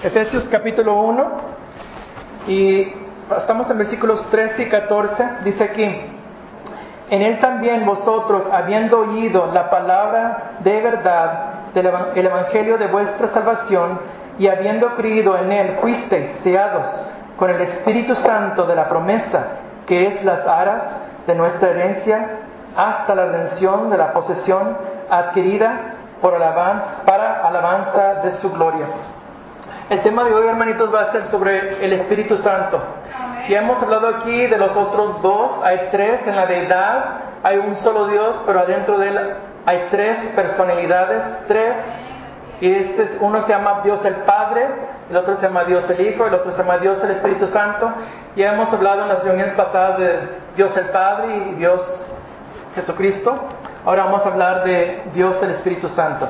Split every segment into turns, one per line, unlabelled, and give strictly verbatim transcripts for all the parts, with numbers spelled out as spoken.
Efesios capítulo uno, y estamos en versículos trece y catorce. Dice aquí: en él también vosotros, habiendo oído la palabra de verdad, del evan- el evangelio de vuestra salvación, y habiendo creído en él, fuisteis sellados con el Espíritu Santo de la promesa, que es las aras de nuestra herencia, hasta la redención de la posesión adquirida por alabanza, para alabanza de su gloria. El tema de hoy, hermanitos, va a ser sobre el Espíritu Santo. Ya hemos hablado aquí de los otros dos. Hay tres en la deidad. Hay un solo Dios, pero adentro de él hay tres personalidades, tres. Y este, uno se llama Dios el Padre, el otro se llama Dios el Hijo, el otro se llama Dios el Espíritu Santo. Ya hemos hablado en las reuniones pasadas de Dios el Padre y Dios Jesucristo. Ahora vamos a hablar de Dios el Espíritu Santo.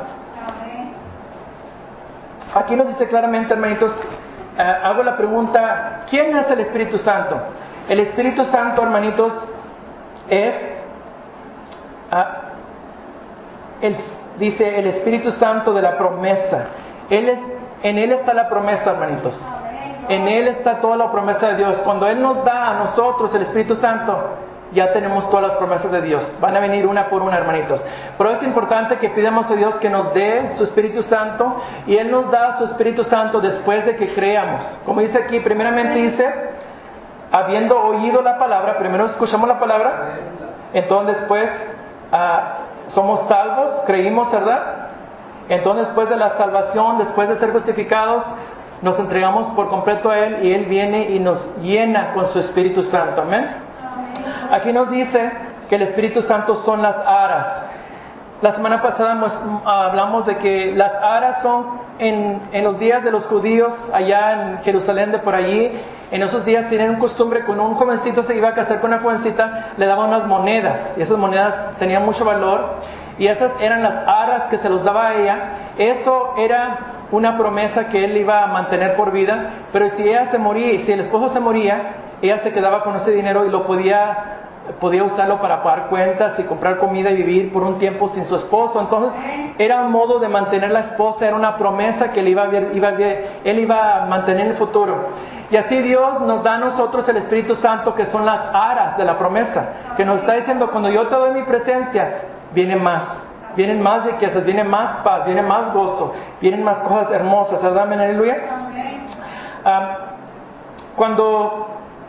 Aquí nos dice claramente, hermanitos, uh, hago la pregunta: ¿quién es el Espíritu Santo? El Espíritu Santo, hermanitos, es, uh, el, dice el Espíritu Santo de la promesa. Él es, en Él está la promesa, hermanitos. En Él está toda la promesa de Dios. Cuando Él nos da a nosotros el Espíritu Santo, ya tenemos todas las promesas de Dios. Van a venir una por una, hermanitos. Pero es importante que pidamos a Dios que nos dé su Espíritu Santo, y Él nos da su Espíritu Santo después de que creamos. Como dice aquí, primeramente dice, habiendo oído la palabra, primero escuchamos la palabra, entonces después uh, somos salvos, creímos, ¿verdad? Entonces después de la salvación, después de ser justificados, nos entregamos por completo a Él, y Él viene y nos llena con su Espíritu Santo. Amén. Aquí nos dice que el Espíritu Santo son las aras. La semana pasada nos, uh, hablamos de que las aras son en, en los días de los judíos allá en Jerusalén, de por allí. En esos días tenían un costumbre: cuando un jovencito se iba a casar con una jovencita, le daban unas monedas, y esas monedas tenían mucho valor, y esas eran las aras que se los daba a ella. Eso era una promesa que él iba a mantener por vida. Pero si ella se moría, si el esposo se moría, ella se quedaba con ese dinero y lo podía, podía usarlo para pagar cuentas y comprar comida y vivir por un tiempo sin su esposo. Entonces era un modo de mantener la esposa, era una promesa que él iba a, ver, iba a ver, él iba a mantener en el futuro. Y así Dios nos da a nosotros el Espíritu Santo, que son las aras de la promesa, que nos está diciendo: cuando yo te doy mi presencia, viene más. Vienen más riquezas, viene más paz, viene más gozo, vienen más cosas hermosas. Amén, aleluya. Um, cuando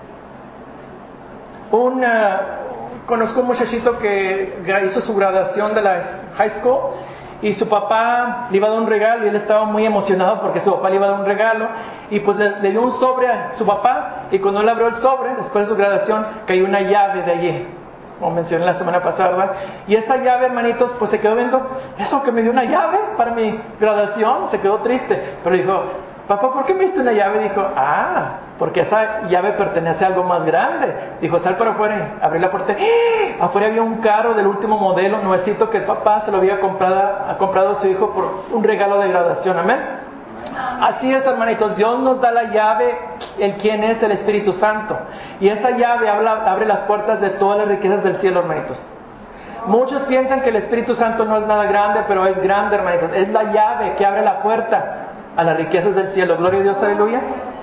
un, uh, conozco un muchachito que hizo su graduación de la high school, y su papá le iba a dar un regalo, y él estaba muy emocionado porque su papá le iba a dar un regalo, y pues le, le dio un sobre a su papá, y cuando él abrió el sobre, después de su graduación, cayó una llave de allí, como mencioné la semana pasada, ¿verdad? Y esa llave, hermanitos, pues se quedó viendo: eso que me dio una llave para mi graduación. Se quedó triste, pero dijo: papá, ¿por qué me diste una llave? Dijo: ah, porque esa llave pertenece a algo más grande. Dijo: sal para afuera. Abrí la puerta. ¡Ah! Afuera había un carro del último modelo, nuevecito, que el papá se lo había comprado, ha comprado a su hijo por un regalo de graduación. Amén. Así es, hermanitos, Dios nos da la llave, el quien es el Espíritu Santo, y esa llave habla, abre las puertas de todas las riquezas del cielo, hermanitos. Muchos piensan que el Espíritu Santo no es nada grande, pero es grande, hermanitos. Es la llave que abre la puerta a las riquezas del cielo. Gloria a Dios, aleluya.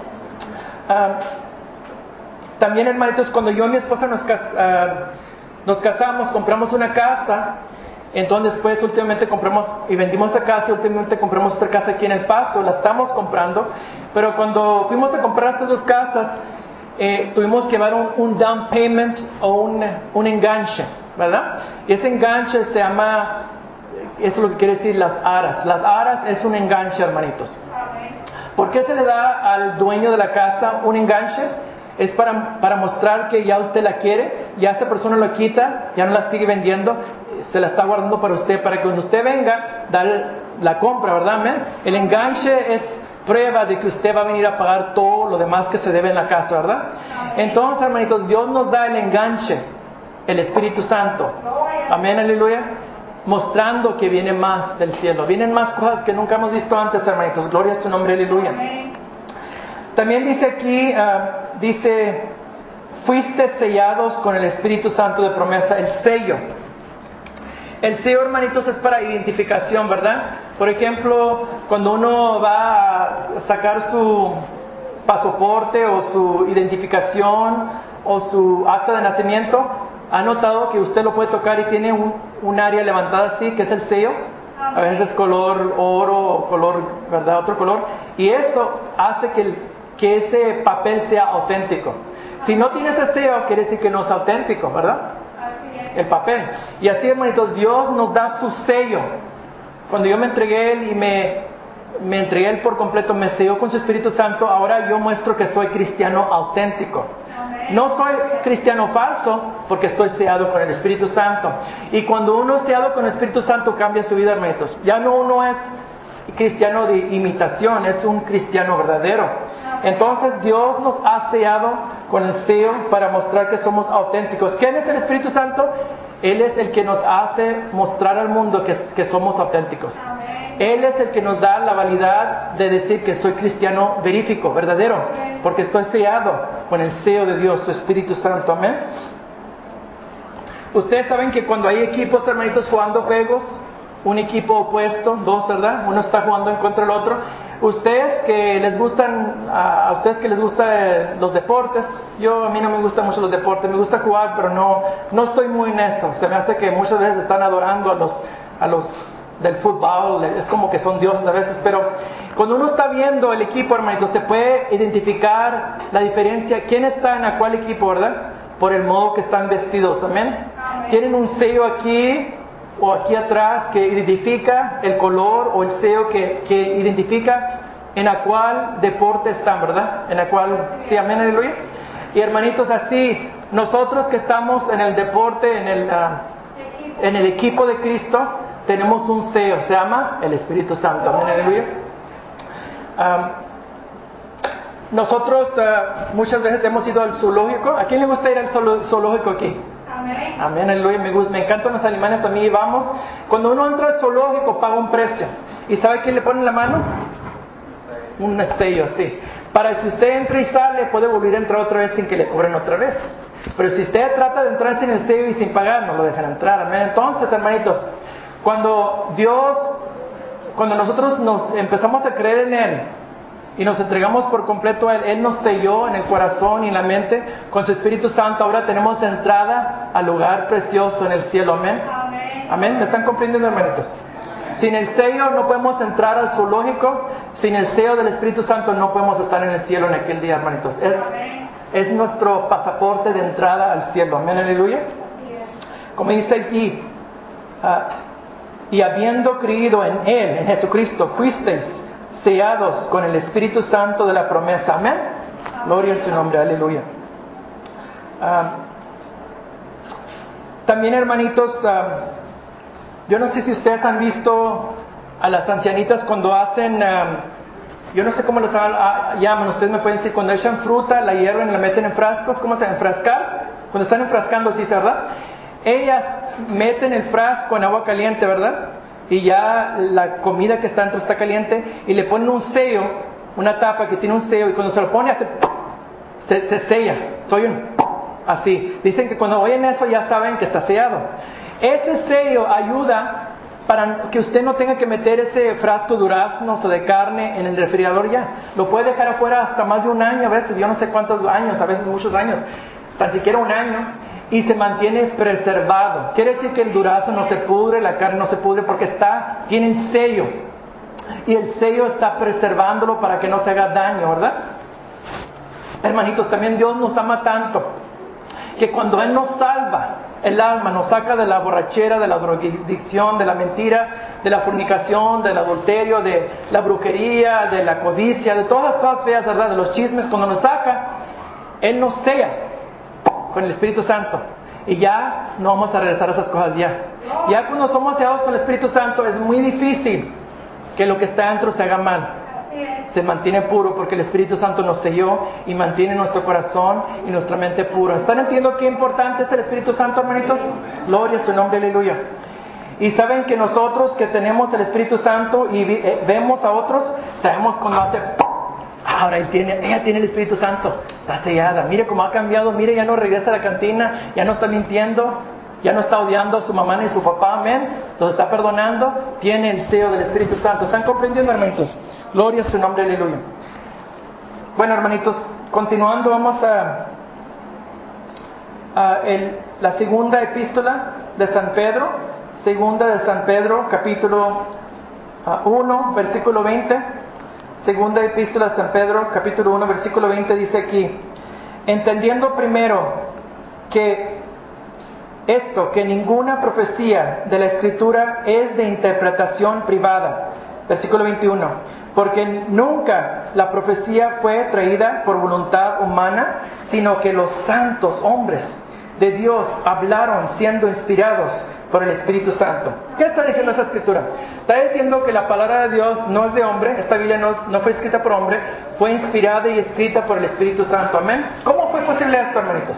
Uh, también, hermanitos, cuando yo y mi esposa nos, cas uh, nos casamos, compramos una casa. Entonces después últimamente compramos y vendimos esa casa, y últimamente compramos otra casa aquí en El Paso, la estamos comprando. Pero cuando fuimos a comprar estas dos casas, eh, tuvimos que llevar un, un down payment o un, un enganche, ¿verdad? Y ese enganche se llama, eso es lo que quiere decir las aras. Las aras es un enganche, hermanitos. ¿Por qué se le da al dueño de la casa un enganche? Es para, para mostrar que ya usted la quiere, ya esa persona lo quita, ya no la sigue vendiendo, se la está guardando para usted, para que cuando usted venga, dar la compra, ¿verdad? Amén. El enganche es prueba de que usted va a venir a pagar todo lo demás que se debe en la casa, ¿verdad? Entonces, hermanitos, Dios nos da el enganche, el Espíritu Santo. Amén, aleluya. Mostrando que viene más del cielo, vienen más cosas que nunca hemos visto antes, hermanitos. Gloria a su nombre, aleluya. También dice aquí, uh, dice, fuiste sellados con el Espíritu Santo de promesa, el sello. El sello, hermanitos, es para identificación, ¿verdad? Por ejemplo, cuando uno va a sacar su pasaporte o su identificación o su acta de nacimiento, ¿ha notado que usted lo puede tocar y tiene un, un área levantada así, que es el sello? A veces es color oro o color, ¿verdad? Otro color. Y eso hace que, el, que ese papel sea auténtico. Si no tiene ese sello, quiere decir que no es auténtico, ¿verdad? El papel. Y así, hermanitos, Dios nos da su sello. Cuando yo me entregué a Él y me, me entregué a Él por completo, me selló con su Espíritu Santo, ahora yo muestro que soy cristiano auténtico. No soy cristiano falso porque estoy sellado con el Espíritu Santo. Y cuando uno es sellado con el Espíritu Santo, cambia su vida, hermanitos. Ya no uno es cristiano de imitación, es un cristiano verdadero. Entonces Dios nos ha sellado con el sello para mostrar que somos auténticos. ¿Quién es el Espíritu Santo? Él es el que nos hace mostrar al mundo que, que somos auténticos. Él es el que nos da la validad de decir que soy cristiano verífico, verdadero, porque estoy sellado con el sello de Dios, su Espíritu Santo. Amén. Ustedes saben que cuando hay equipos, hermanitos, jugando juegos, un equipo opuesto, dos, ¿verdad? Uno está jugando en contra del otro. Ustedes que les gustan, a ustedes que les gustan los deportes, yo a mí no me gustan mucho los deportes, me gusta jugar, pero no, no estoy muy en eso. Se me hace que muchas veces están adorando a los, a los del fútbol, es como que son dioses a veces, pero cuando uno está viendo el equipo, hermanitos, se puede identificar la diferencia, quién está en a cuál equipo, ¿verdad? Por el modo que están vestidos, ¿amén? Tienen un sello aquí o aquí atrás que identifica el color o el sello que, que identifica en a cuál deporte están, ¿verdad? En a cuál, sí, amén, aleluya. Y hermanitos, así, nosotros que estamos en el deporte, en el, uh, en el equipo de Cristo, tenemos un sello, se llama el Espíritu Santo, amén, aleluya. Um, nosotros uh, muchas veces hemos ido al zoológico. ¿A quién le gusta ir al zoológico aquí? Amén. Amén, aleluya, me gusta, me encantan los animales, a mí vamos. Cuando uno entra al zoológico paga un precio. ¿Y sabe quién le pone en la mano? Un sello así. Para si usted entra y sale, puede volver a entrar otra vez sin que le cobren otra vez. Pero si usted trata de entrar sin el sello y sin pagar, no lo dejan entrar, amén. Entonces, hermanitos, cuando Dios, cuando nosotros nos empezamos a creer en Él y nos entregamos por completo a Él, Él nos selló en el corazón y en la mente con su Espíritu Santo. Ahora tenemos entrada al lugar precioso en el cielo, amén. Amén. Amén. ¿Me están comprendiendo, hermanitos? Sin el sello no podemos entrar al zoológico. Sin el sello del Espíritu Santo no podemos estar en el cielo en aquel día, hermanitos. Es, es nuestro pasaporte de entrada al cielo, amén, aleluya. Como dice aquí, uh, y habiendo creído en Él, en Jesucristo, fuisteis sellados con el Espíritu Santo de la promesa. Amén. Gloria a su nombre. Aleluya. Uh, también, hermanitos, uh, yo no sé si ustedes han visto a las ancianitas cuando hacen, uh, yo no sé cómo los uh, llaman, ustedes me pueden decir, cuando echan fruta, la hierven y la meten en frascos, ¿cómo se enfrascar? Cuando están enfrascando, así, ¿verdad? Ellas meten el frasco en agua caliente, ¿verdad? Y ya la comida que está dentro está caliente y le ponen un sello, una tapa que tiene un sello, y cuando se lo pone hace, se, se sella, soy un así. Dicen que cuando oyen eso ya saben que está sellado. Ese sello ayuda para que usted no tenga que meter ese frasco de duraznos o de carne en el refrigerador ya. Lo puede dejar afuera hasta más de un año a veces, yo no sé cuántos años, a veces muchos años, tan siquiera un año. Y se mantiene preservado. Quiere decir que el durazno no se pudre, la carne no se pudre, porque está, tiene el sello. Y el sello está preservándolo para que no se haga daño, ¿verdad? Hermanitos, también Dios nos ama tanto que cuando Él nos salva el alma, nos saca de la borrachera, de la drogadicción, de la mentira, de la fornicación, del adulterio, de la brujería, de la codicia, de todas las cosas feas, ¿verdad? De los chismes, cuando nos saca, Él nos sella con el Espíritu Santo. Y ya no vamos a regresar a esas cosas ya. Ya cuando somos sellados con el Espíritu Santo es muy difícil que lo que está dentro se haga mal. Se mantiene puro porque el Espíritu Santo nos selló y mantiene nuestro corazón y nuestra mente puro. ¿Están entendiendo qué importante es el Espíritu Santo, hermanitos? Gloria a su nombre, aleluya. Y saben que nosotros que tenemos el Espíritu Santo y vi, eh, vemos a otros, sabemos cuando hace... Ahora él tiene, ella tiene el Espíritu Santo, está sellada. Mire cómo ha cambiado, mire, ya no regresa a la cantina, ya no está mintiendo. Ya no está odiando a su mamá ni a su papá, amén. Los está perdonando, tiene el sello del Espíritu Santo. ¿Están comprendiendo, hermanitos? Gloria a su nombre, aleluya. Bueno, hermanitos, continuando, vamos a, a el, la segunda epístola de San Pedro. Segunda de San Pedro, capítulo uno, versículo veinte. Segunda epístola de San Pedro, capítulo uno, versículo veinte, dice aquí: entendiendo primero que esto, que ninguna profecía de la Escritura es de interpretación privada. Versículo veintiuno. Porque nunca la profecía fue traída por voluntad humana, sino que los santos hombres de Dios hablaron siendo inspirados por el Espíritu Santo. ¿Qué está diciendo esa Escritura? Está diciendo que la palabra de Dios no es de hombre, esta Biblia no, no fue escrita por hombre, fue inspirada y escrita por el Espíritu Santo. Amén. ¿Cómo fue posible esto, hermanitos?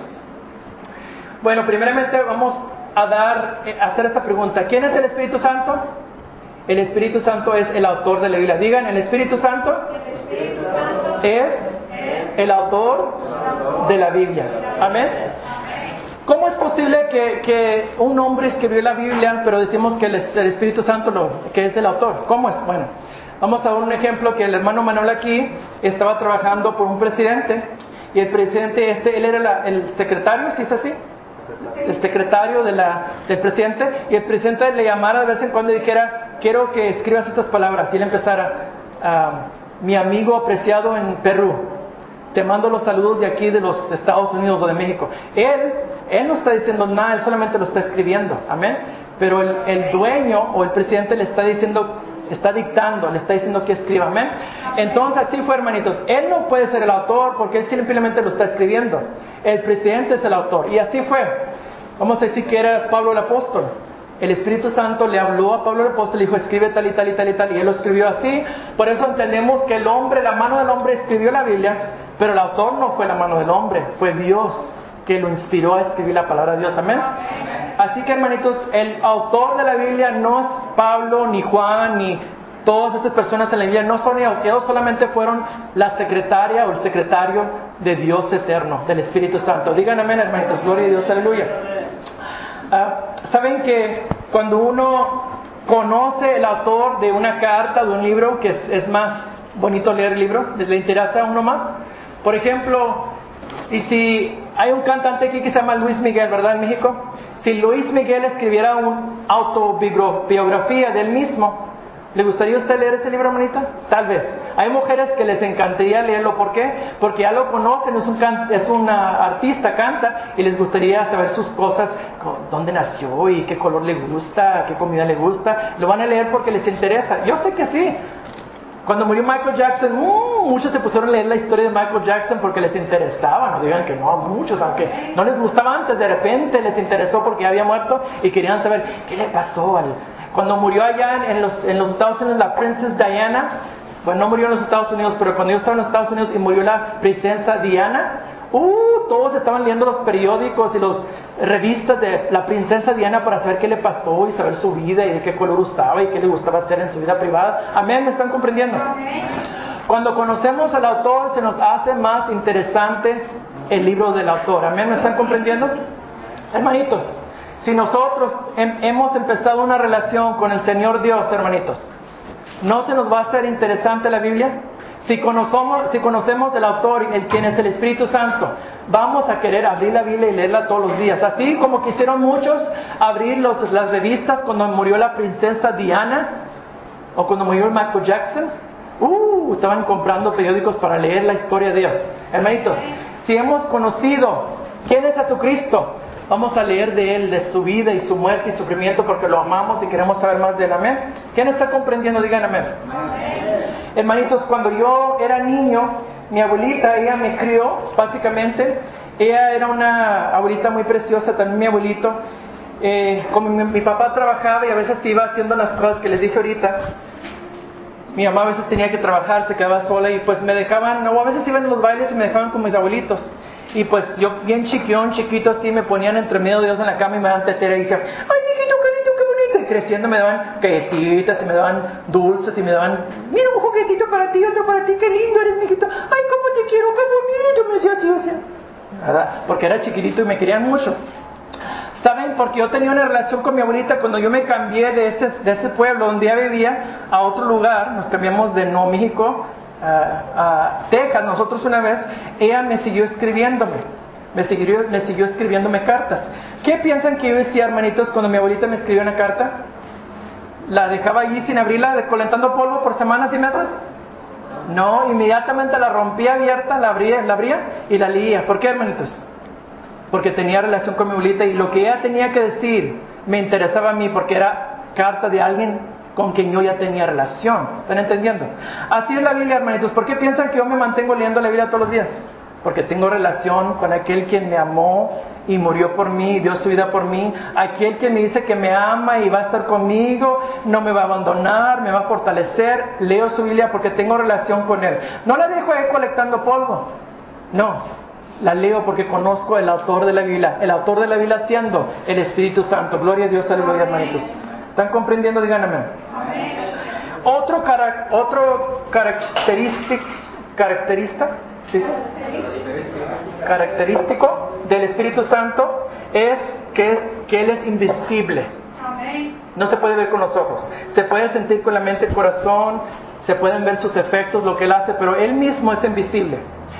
Bueno, primeramente vamos a dar, a hacer esta pregunta: ¿quién es el Espíritu Santo? El Espíritu Santo es el autor de la Biblia. Digan, ¿el Espíritu Santo? El Espíritu Santo es el autor de la Biblia. Amén. ¿Cómo es posible que, que un hombre escribió la Biblia, pero decimos que el, el Espíritu Santo lo, que es el autor? ¿Cómo es? Bueno, vamos a dar un ejemplo, que el hermano Manuel aquí estaba trabajando por un presidente, y el presidente este, él era la, el secretario, ¿sí es así? El secretario de la, del presidente, y el presidente le llamara de vez en cuando y dijera: quiero que escribas estas palabras, y él empezara: ah, mi amigo apreciado en Perú, te mando los saludos de aquí de los Estados Unidos o de México. Él, él no está diciendo nada, él solamente lo está escribiendo, amén. Pero el, el dueño o el presidente le está diciendo, está dictando, le está diciendo que escriba, amén. Entonces así fue, hermanitos. Él no puede ser el autor porque él simplemente lo está escribiendo. El presidente es el autor, y así fue. Vamos a decir que era Pablo el apóstol. El Espíritu Santo le habló a Pablo el apóstol y dijo: escribe tal y tal y tal y tal, y él lo escribió así. Por eso entendemos que el hombre, la mano del hombre escribió la Biblia, pero el autor no fue la mano del hombre, fue Dios que lo inspiró a escribir la palabra de Dios, amén. Así que, hermanitos, el autor de la Biblia no es Pablo, ni Juan, ni todas estas personas en la Biblia, no son ellos. Ellos solamente fueron la secretaria o el secretario de Dios eterno, del Espíritu Santo. Digan amén, hermanitos, gloria a Dios, aleluya. Uh, Saben que cuando uno conoce el autor de una carta, de un libro, que es, es más bonito leer el libro, ¿le interesa a uno más? Por ejemplo, y si hay un cantante aquí que se llama Luis Miguel, ¿verdad? En México. Si Luis Miguel escribiera una autobiografía de él mismo, ¿le gustaría a usted leer ese libro, hermanita? Tal vez. Hay mujeres que les encantaría leerlo. ¿Por qué? Porque ya lo conocen, es un can- es una artista, canta, y les gustaría saber sus cosas, dónde nació y qué color le gusta, qué comida le gusta. Lo van a leer porque les interesa. Yo sé que sí. Cuando murió Michael Jackson, uh, muchos se pusieron a leer la historia de Michael Jackson porque les interesaba. No digan que no, muchos, aunque no les gustaba antes, de repente les interesó porque ya había muerto y querían saber qué le pasó al... Cuando murió allá en los, en los Estados Unidos la Princess Diana, bueno, no murió en los Estados Unidos, pero cuando yo estaba en los Estados Unidos y murió la princesa Diana, uh, todos estaban leyendo los periódicos y las revistas de la princesa Diana para saber qué le pasó y saber su vida y de qué color gustaba y qué le gustaba hacer en su vida privada. Amén, ¿me están comprendiendo? Cuando conocemos al autor se nos hace más interesante el libro del autor. Amén, ¿me están comprendiendo? Hermanitos, si nosotros hem- hemos empezado una relación con el Señor Dios, hermanitos, ¿no se nos va a hacer interesante la Biblia? Si conocemos, si conocemos el autor, el quien es el Espíritu Santo, vamos a querer abrir la Biblia y leerla todos los días. Así como quisieron muchos abrir los, las revistas cuando murió la princesa Diana o cuando murió Michael Jackson. Uh, estaban comprando periódicos para leer la historia de Dios. Hermanitos, si hemos conocido quién es Jesucristo, vamos a leer de Él, de su vida y su muerte y sufrimiento porque lo amamos y queremos saber más de Él. Amén. ¿Quién está comprendiendo? Digan amén. Amén. Hermanitos, cuando yo era niño, mi abuelita, ella me crió, básicamente. Ella era una abuelita muy preciosa, también mi abuelito. Eh, como mi, mi papá trabajaba y a veces iba haciendo las cosas que les dije ahorita, mi mamá a veces tenía que trabajar, se quedaba sola y pues me dejaban, o a veces iban a los bailes y me dejaban con mis abuelitos. Y pues yo bien chiquión, chiquito así, me ponían entre medio de ellos en la cama y me daban tetera y decían: ¡ay, mijito, qué lindo, qué bonito! Y creciendo me daban galletitas y me daban dulces y me daban: ¡mira, un juguetito para ti, otro para ti, qué lindo eres, mijito! ¡Ay, cómo te quiero, qué bonito! Me decía así, o sea, ¿verdad? Porque era chiquitito y me querían mucho. ¿Saben? Porque yo tenía una relación con mi abuelita cuando yo me cambié de ese, de ese pueblo donde ella vivía a otro lugar. Nos cambiamos de Nuevo México a, a Texas. Nosotros una vez, ella me siguió escribiéndome. Me siguió, me siguió escribiéndome cartas. ¿Qué piensan que yo decía, hermanitos, cuando mi abuelita me escribió una carta? ¿La dejaba allí sin abrirla, descolentando polvo por semanas y meses? No, inmediatamente la rompía abierta, la abría, la abría y la leía. ¿Por qué, hermanitos? Porque tenía relación con mi abuelita y lo que ella tenía que decir me interesaba a mí porque era carta de alguien con quien yo ya tenía relación. ¿Están entendiendo? Así es la Biblia, hermanitos. ¿Por qué piensan que yo me mantengo leyendo la Biblia todos los días? Porque tengo relación con aquel quien me amó y murió por mí, dio su vida por mí. Aquel que me dice que me ama y va a estar conmigo, no me va a abandonar, me va a fortalecer. Leo su Biblia porque tengo relación con Él. No la dejo ahí colectando polvo. No, la leo porque conozco el autor de la Biblia. El autor de la Biblia siendo el Espíritu Santo. Gloria a Dios, aleluya, hermanitos. ¿Están comprendiendo? Díganme. Otro, cara, otro característico, caracterista, ¿dice? característico del Espíritu Santo es que, que Él es invisible. No se puede ver con los ojos. Se puede sentir con la mente, el corazón, se pueden ver sus efectos, lo que Él hace, pero Él mismo es invisible.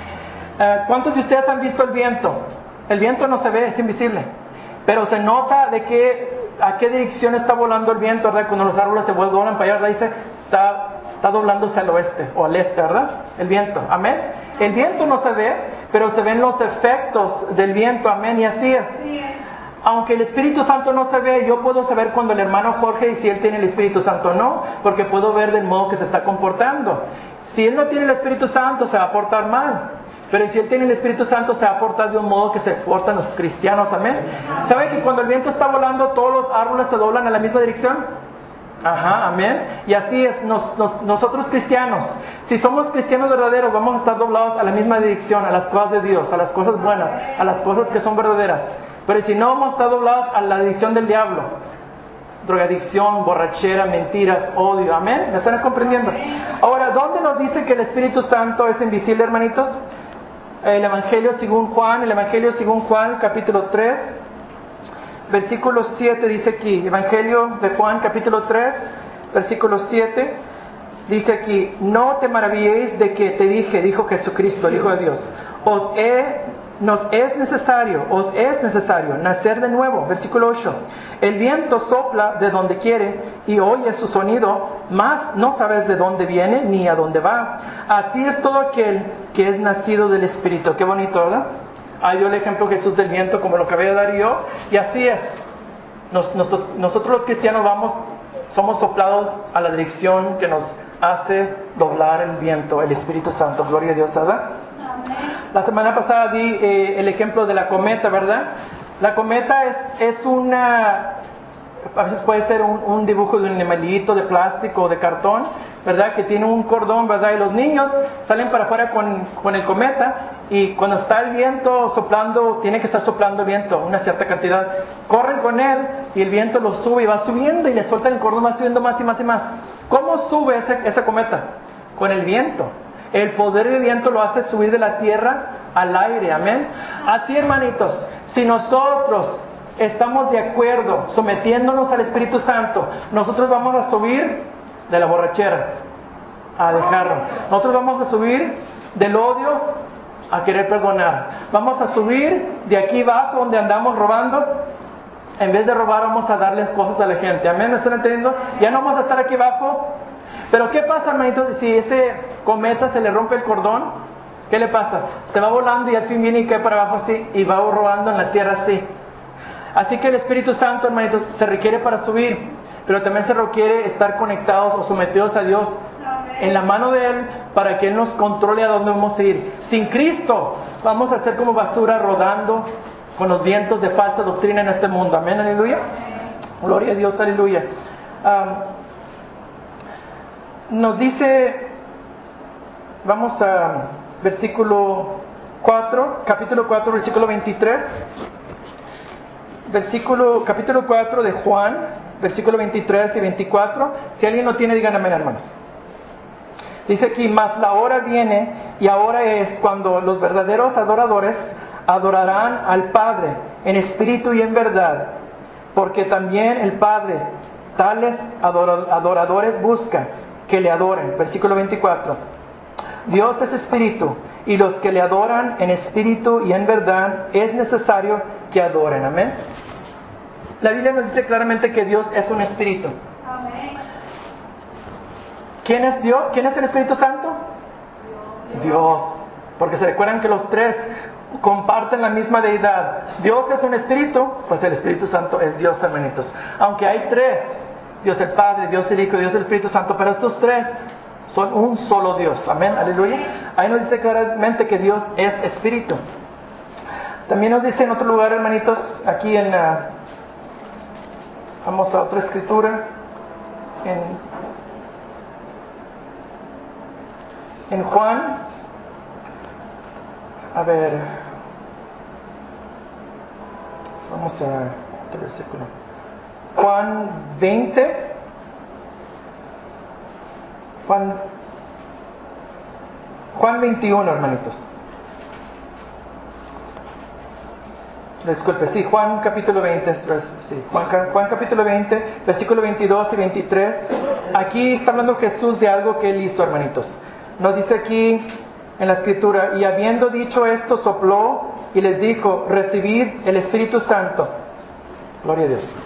Uh, ¿Cuántos de ustedes han visto el viento? El viento no se ve, es invisible, pero se nota de que a qué dirección está volando el viento, ¿verdad? Cuando los árboles se vuelan para allá, ¿verdad? Dice, está, está doblándose al oeste o al este, ¿verdad? El viento, amén. El viento no se ve, pero se ven los efectos del viento, amén, y así es. Aunque el Espíritu Santo no se ve, yo puedo saber cuando el hermano Jorge, si él tiene el Espíritu Santo o no, porque puedo ver del modo que se está comportando. Si él no tiene el Espíritu Santo, se va a portar mal. Pero si él tiene el Espíritu Santo, se va a portar de un modo que se portan los cristianos, amén. ¿Sabe que cuando el viento está volando, todos los árboles se doblan en la misma dirección? Ajá, amén. Y así es, nos, nos, nosotros cristianos, si somos cristianos verdaderos, vamos a estar doblados a la misma dirección, a las cosas de Dios, a las cosas buenas, a las cosas que son verdaderas. Pero si no, vamos a estar doblados a la dirección del diablo. Drogadicción, borrachera, mentiras, odio, amén. ¿Me están comprendiendo? Ahora, ¿dónde nos dice que el Espíritu Santo es invisible, hermanitos? El Evangelio según Juan, el Evangelio según Juan, capítulo tres, versículo siete, dice aquí, Evangelio de Juan, capítulo tres, versículo siete, dice aquí, no te maravilléis de que te dije, dijo Jesucristo, el Hijo de Dios, os he, nos es necesario, os es necesario nacer de nuevo, versículo ocho, el viento sopla de donde quiere y oyes su sonido, mas no sabes de dónde viene ni a dónde va. Así es todo aquel que es nacido del Espíritu. Qué bonito, ¿verdad? Ahí dio el ejemplo Jesús del viento, como lo acabé de dar yo, y así es. Nos, nosotros, nosotros los cristianos vamos, somos soplados a la dirección que nos hace doblar el viento, el Espíritu Santo. Gloria a Dios, ¿verdad? La semana pasada di eh, el ejemplo de la cometa, ¿verdad? La cometa es, es una, a veces puede ser un, un dibujo de un animalito de plástico o de cartón, ¿verdad? Que tiene un cordón, ¿verdad? Y los niños salen para afuera con, con el cometa y cuando está el viento soplando, tiene que estar soplando el viento, una cierta cantidad. Corren con él y el viento lo sube y va subiendo y le sueltan el cordón, va subiendo más y más y más. ¿Cómo sube ese, esa cometa? Con el viento. El poder del viento lo hace subir de la tierra al aire, amén. Así, hermanitos, si nosotros estamos de acuerdo, sometiéndonos al Espíritu Santo, nosotros vamos a subir de la borrachera a dejarlo. Nosotros vamos a subir del odio a querer perdonar. Vamos a subir de aquí abajo donde andamos robando. En vez de robar, vamos a darles cosas a la gente, amén. ¿Me están entendiendo? Ya no vamos a estar aquí abajo. Pero ¿qué pasa, hermanitos, si ese cometa se le rompe el cordón? ¿Qué le pasa? Se va volando y al fin viene y cae para abajo así y va rodando en la tierra así. Así que el Espíritu Santo, hermanitos, se requiere para subir, pero también se requiere estar conectados o sometidos a Dios en la mano de Él para que Él nos controle a dónde vamos a ir. Sin Cristo vamos a ser como basura rodando con los vientos de falsa doctrina en este mundo. Amén, aleluya. Gloria a Dios, aleluya. Um, Nos dice, vamos a versículo cuatro, capítulo cuatro, versículo veintitrés, versículo, capítulo cuatro de Juan, versículo veintitrés y veinticuatro. Si alguien lo tiene, díganme, hermanos. Dice aquí, mas la hora viene y ahora es cuando los verdaderos adoradores adorarán al Padre en espíritu y en verdad, porque también el Padre tales adoradores busca que le adoren. Versículo veinticuatro. Dios es espíritu, y los que le adoran en espíritu y en verdad es necesario que adoren. Amén. La Biblia nos dice claramente que Dios es un espíritu.
Amén.
¿Quién es Dios? ¿Quién es el Espíritu Santo? Dios. Dios. Porque se recuerdan que los tres comparten la misma deidad. Dios es un espíritu, pues el Espíritu Santo es Dios, hermanitos. Aunque hay tres, Dios el Padre, Dios el Hijo, Dios el Espíritu Santo, pero estos tres son un solo Dios. Amén, aleluya. Ahí nos dice claramente que Dios es espíritu. También nos dice en otro lugar, hermanitos, aquí en... Uh, vamos a otra escritura. En... En Juan, a ver, vamos a otro versículo. Juan veinte, Juan, Juan veintiuno, hermanitos. Disculpe, sí, Juan capítulo veinte, sí, Juan, Juan capítulo veinte, versículo veintidós y veintitrés. Aquí está hablando Jesús de algo que Él hizo, hermanitos. Nos dice aquí en la escritura, y habiendo dicho esto, sopló y les dijo, recibid el Espíritu Santo. Gloria a Dios.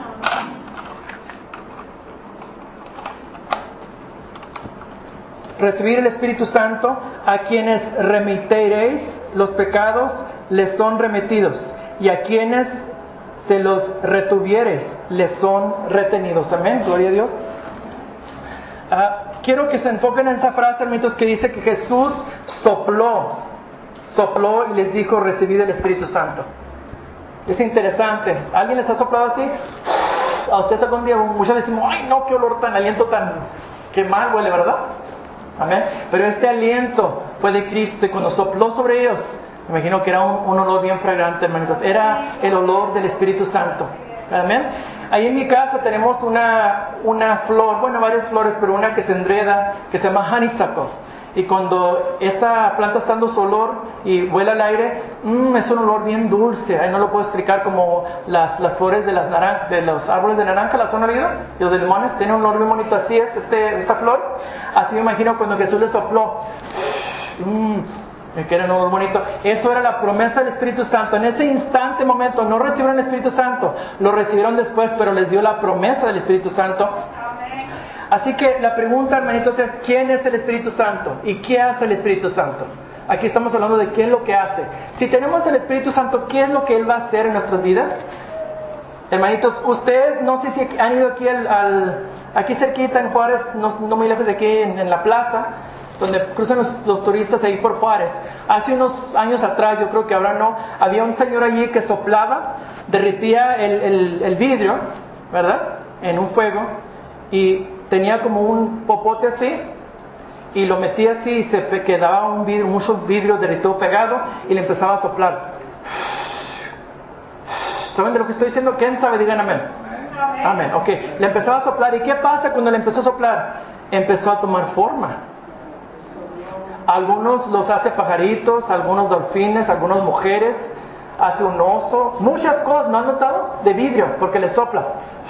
Recibir el Espíritu Santo, a quienes remitiréis los pecados, les son remitidos, y a quienes se los retuviereis, les son retenidos. Amén, gloria a Dios. Ah, quiero que se enfoquen en esa frase, hermanitos, que dice que Jesús sopló, sopló y les dijo, recibid el Espíritu Santo. Es interesante. ¿Alguien les ha soplado así? A usted está con día, muchas veces decimos, ay no, qué olor tan, aliento tan, qué mal huele, ¿verdad? Amén. Pero este aliento fue de Cristo, y cuando sopló sobre ellos, me imagino que era un, un olor bien fragrante, hermanitos. Era el olor del Espíritu Santo. Amén. Ahí en mi casa tenemos una, una flor, bueno, varias flores, pero una que se enreda, que se llama honeysuckle. Y cuando esta planta está dando su olor y vuela al aire, mmm, es un olor bien dulce. Ahí no lo puedo explicar, como las, las flores de, las naran- de los árboles de naranja, ¿las han oído? Y los de limones tienen un olor bien bonito. Así es este, esta flor. Así me imagino cuando Jesús le sopló. Mmm, que era un olor bonito. Eso era la promesa del Espíritu Santo. En ese instante, momento, no recibieron el Espíritu Santo, lo recibieron después, pero les dio la promesa del Espíritu Santo.
Amén.
Así que la pregunta, hermanitos, es ¿quién es el Espíritu Santo? ¿Y qué hace el Espíritu Santo? Aquí estamos hablando de qué es lo que hace. Si tenemos el Espíritu Santo, ¿qué es lo que Él va a hacer en nuestras vidas? Hermanitos, ustedes no sé si han ido aquí al, al aquí cerquita en Juárez, no, no muy lejos de aquí, en, en la plaza, donde cruzan los, los turistas ahí por Juárez. Hace unos años atrás, yo creo que ahora no, había un señor allí que soplaba, derretía el, el, el vidrio, ¿verdad? En un fuego, y tenía como un popote así, y lo metía así y se quedaba un vidrio, mucho vidrio derretido pegado, y le empezaba a soplar. ¿Saben de lo que estoy diciendo? ¿Quién sabe? Digan amén. Amén. Amén. Ok, le empezaba a soplar. ¿Y qué pasa cuando le empezó a soplar? Empezó a tomar forma. Algunos los hace pajaritos, algunos delfines, algunas mujeres, hace un oso, muchas cosas, ¿no han notado? De vidrio, porque le sopla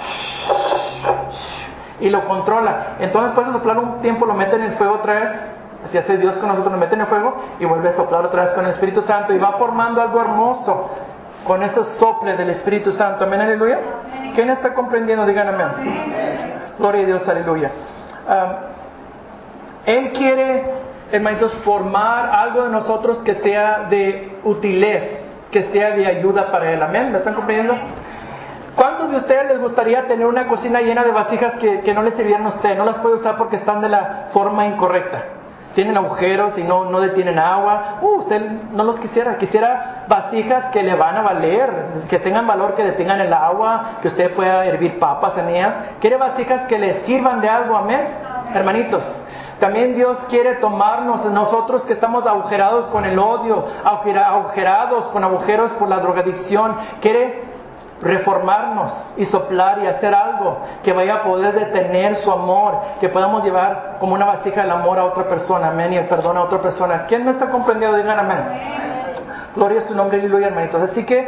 y lo controla. Entonces después de soplar un tiempo lo mete en el fuego otra vez. Así hace Dios con nosotros, lo mete en el fuego y vuelve a soplar otra vez con el Espíritu Santo, y va formando algo hermoso con ese sople del Espíritu Santo. Amén, aleluya. ¿Quién está comprendiendo? Digan amén. Gloria a Dios, aleluya. Um, Él quiere, hermanitos, formar algo de nosotros que sea de utilez, que sea de ayuda para Él. Amén. ¿Me están comprendiendo? ¿Cuántos de ustedes les gustaría tener una cocina llena de vasijas que, que no les sirvieran a usted? No las puede usar porque están de la forma incorrecta. Tienen agujeros y no, no detienen agua. Uh, usted no los quisiera. Quisiera vasijas que le van a valer, que tengan valor, que detengan el agua, que usted pueda hervir papas en ellas. Quiere vasijas que le sirvan de algo. Amén. Hermanitos, también Dios quiere tomarnos, nosotros que estamos agujerados con el odio, agujerados con agujeros por la drogadicción, quiere reformarnos y soplar y hacer algo que vaya a poder detener su amor, que podamos llevar como una vasija el amor a otra persona, amén, y el perdón a otra persona. ¿Quién me está comprendiendo? Digan amén. Gloria a su nombre, aleluya, hermanitos. Así que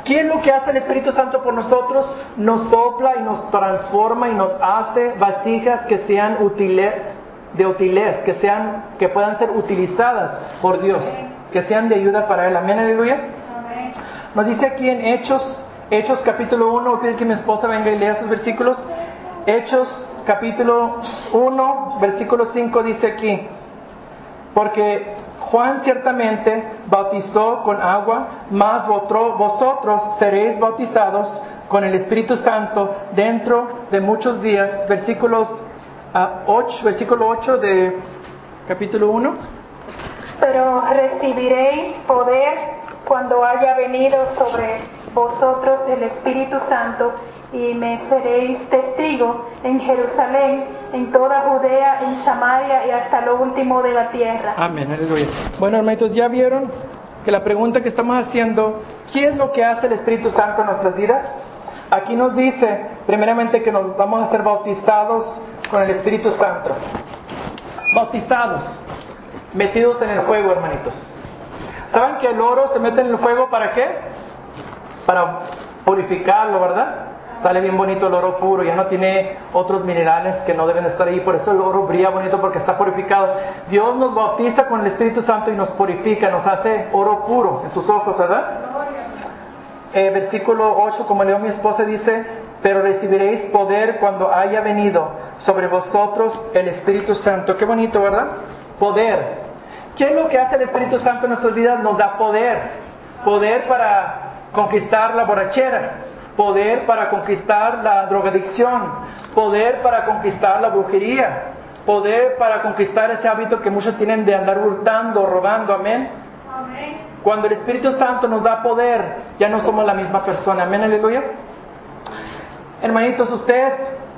¿Qué es lo que hace el Espíritu Santo por nosotros? Nos sopla y nos transforma y nos hace vasijas que sean útiles, de utilez, que sean, que puedan ser utilizadas por Dios, que sean de ayuda para Él. Amén, aleluya. Amén. Nos dice aquí en Hechos, Hechos capítulo uno, pido que mi esposa venga y lea sus versículos. Hechos capítulo uno, versículo cinco dice aquí: porque Juan ciertamente bautizó con agua, mas vosotros seréis bautizados con el Espíritu Santo dentro de muchos días. Versículos uh, ocho, versículo ocho de capítulo uno.
Pero recibiréis poder cuando haya venido sobre vosotros el Espíritu Santo, y me seréis testigo en Jerusalén, en toda Judea, en Samaria y hasta lo último de la tierra.
Amén, aleluya. Bueno, hermanitos, ya vieron que la pregunta que estamos haciendo, ¿qué es lo que hace el Espíritu Santo en nuestras vidas? Aquí nos dice, primeramente, que nos vamos a ser bautizados con el Espíritu Santo. Bautizados, metidos en el fuego, hermanitos. ¿Saben que el oro se mete en el fuego para qué? Para purificarlo, ¿verdad? Sale bien bonito el oro puro, ya no tiene otros minerales que no deben estar ahí, por eso el oro brilla bonito porque está purificado. Dios nos bautiza con el Espíritu Santo y nos purifica, nos hace oro puro en sus ojos, ¿verdad? Eh, versículo ocho, como leo mi esposa, dice: pero recibiréis poder cuando haya venido sobre vosotros el Espíritu Santo. Qué bonito, ¿verdad? Poder. ¿Qué es lo que hace el Espíritu Santo en nuestras vidas? Nos da poder. Poder para conquistar la borrachera, poder para conquistar la drogadicción, poder para conquistar la brujería, poder para conquistar ese hábito que muchos tienen de andar hurtando, robando. Amén. Amén. Cuando el Espíritu Santo nos da poder, ya no somos la misma persona. Amén, aleluya. Hermanitos, ustedes,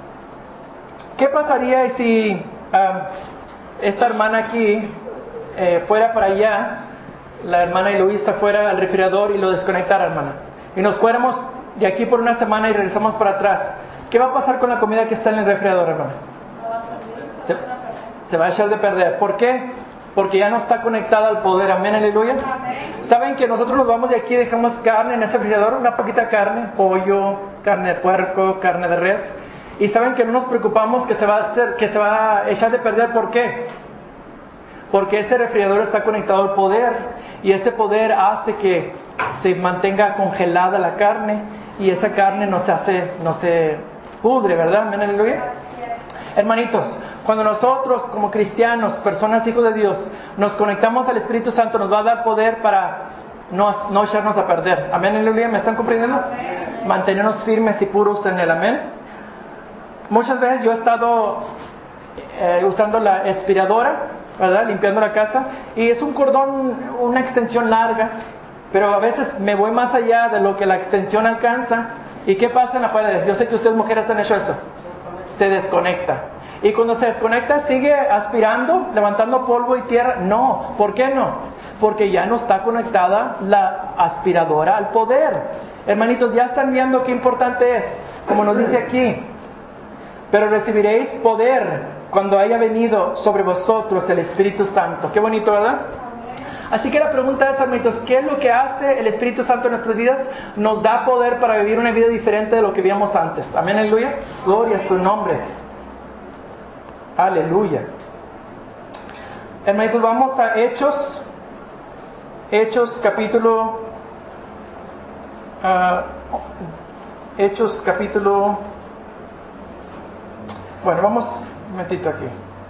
¿qué pasaría si uh, esta hermana aquí eh, fuera para allá, la hermana Eloísa fuera al refrigerador y lo desconectara, hermana, y nos fuéramos de aquí por una semana y regresamos para atrás? ¿Qué va a pasar con la comida que está en el refrigerador, hermana? Se, se va a echar de perder. ¿Por qué? Porque ya no está conectada al poder. Amén, aleluya. ¿Saben que nosotros nos vamos de aquí y dejamos carne en ese refrigerador? Una poquita carne, pollo, carne de puerco, carne de res. Y saben que no nos preocupamos que se va a hacer, que se va a echar de perder. ¿Por qué? Porque ese refrigerador está conectado al poder, y ese poder hace que se mantenga congelada la carne, y esa carne no se hace, no se pudre, ¿verdad? Amén, aleluya. Hermanitos, cuando nosotros como cristianos, personas hijos de Dios, nos conectamos al Espíritu Santo, nos va a dar poder para no, no echarnos a perder. Amén, aleluya. ¿Me están comprendiendo? Amén. Mantenernos firmes y puros en el amén. Muchas veces yo he estado eh, usando la aspiradora, ¿verdad? Limpiando la casa, y es un cordón, una extensión larga, pero a veces me voy más allá de lo que la extensión alcanza. ¿Y qué pasa en la pared? Yo sé que ustedes mujeres han hecho eso. Se desconecta. Y cuando se desconecta, sigue aspirando, levantando polvo y tierra. No, ¿por qué no? Porque ya no está conectada la aspiradora al poder. Hermanitos, ya están viendo qué importante es, como nos dice aquí: pero recibiréis poder cuando haya venido sobre vosotros el Espíritu Santo. Qué bonito, ¿verdad? Así que la pregunta es, hermanitos, ¿qué es lo que hace el Espíritu Santo en nuestras vidas? Nos da poder para vivir una vida diferente de lo que vivíamos antes. Amén, aleluya. Gloria a su nombre. Aleluya. Hermanitos, vamos a Hechos. Hechos capítulo... Uh, Hechos capítulo... Bueno, vamos un momentito aquí.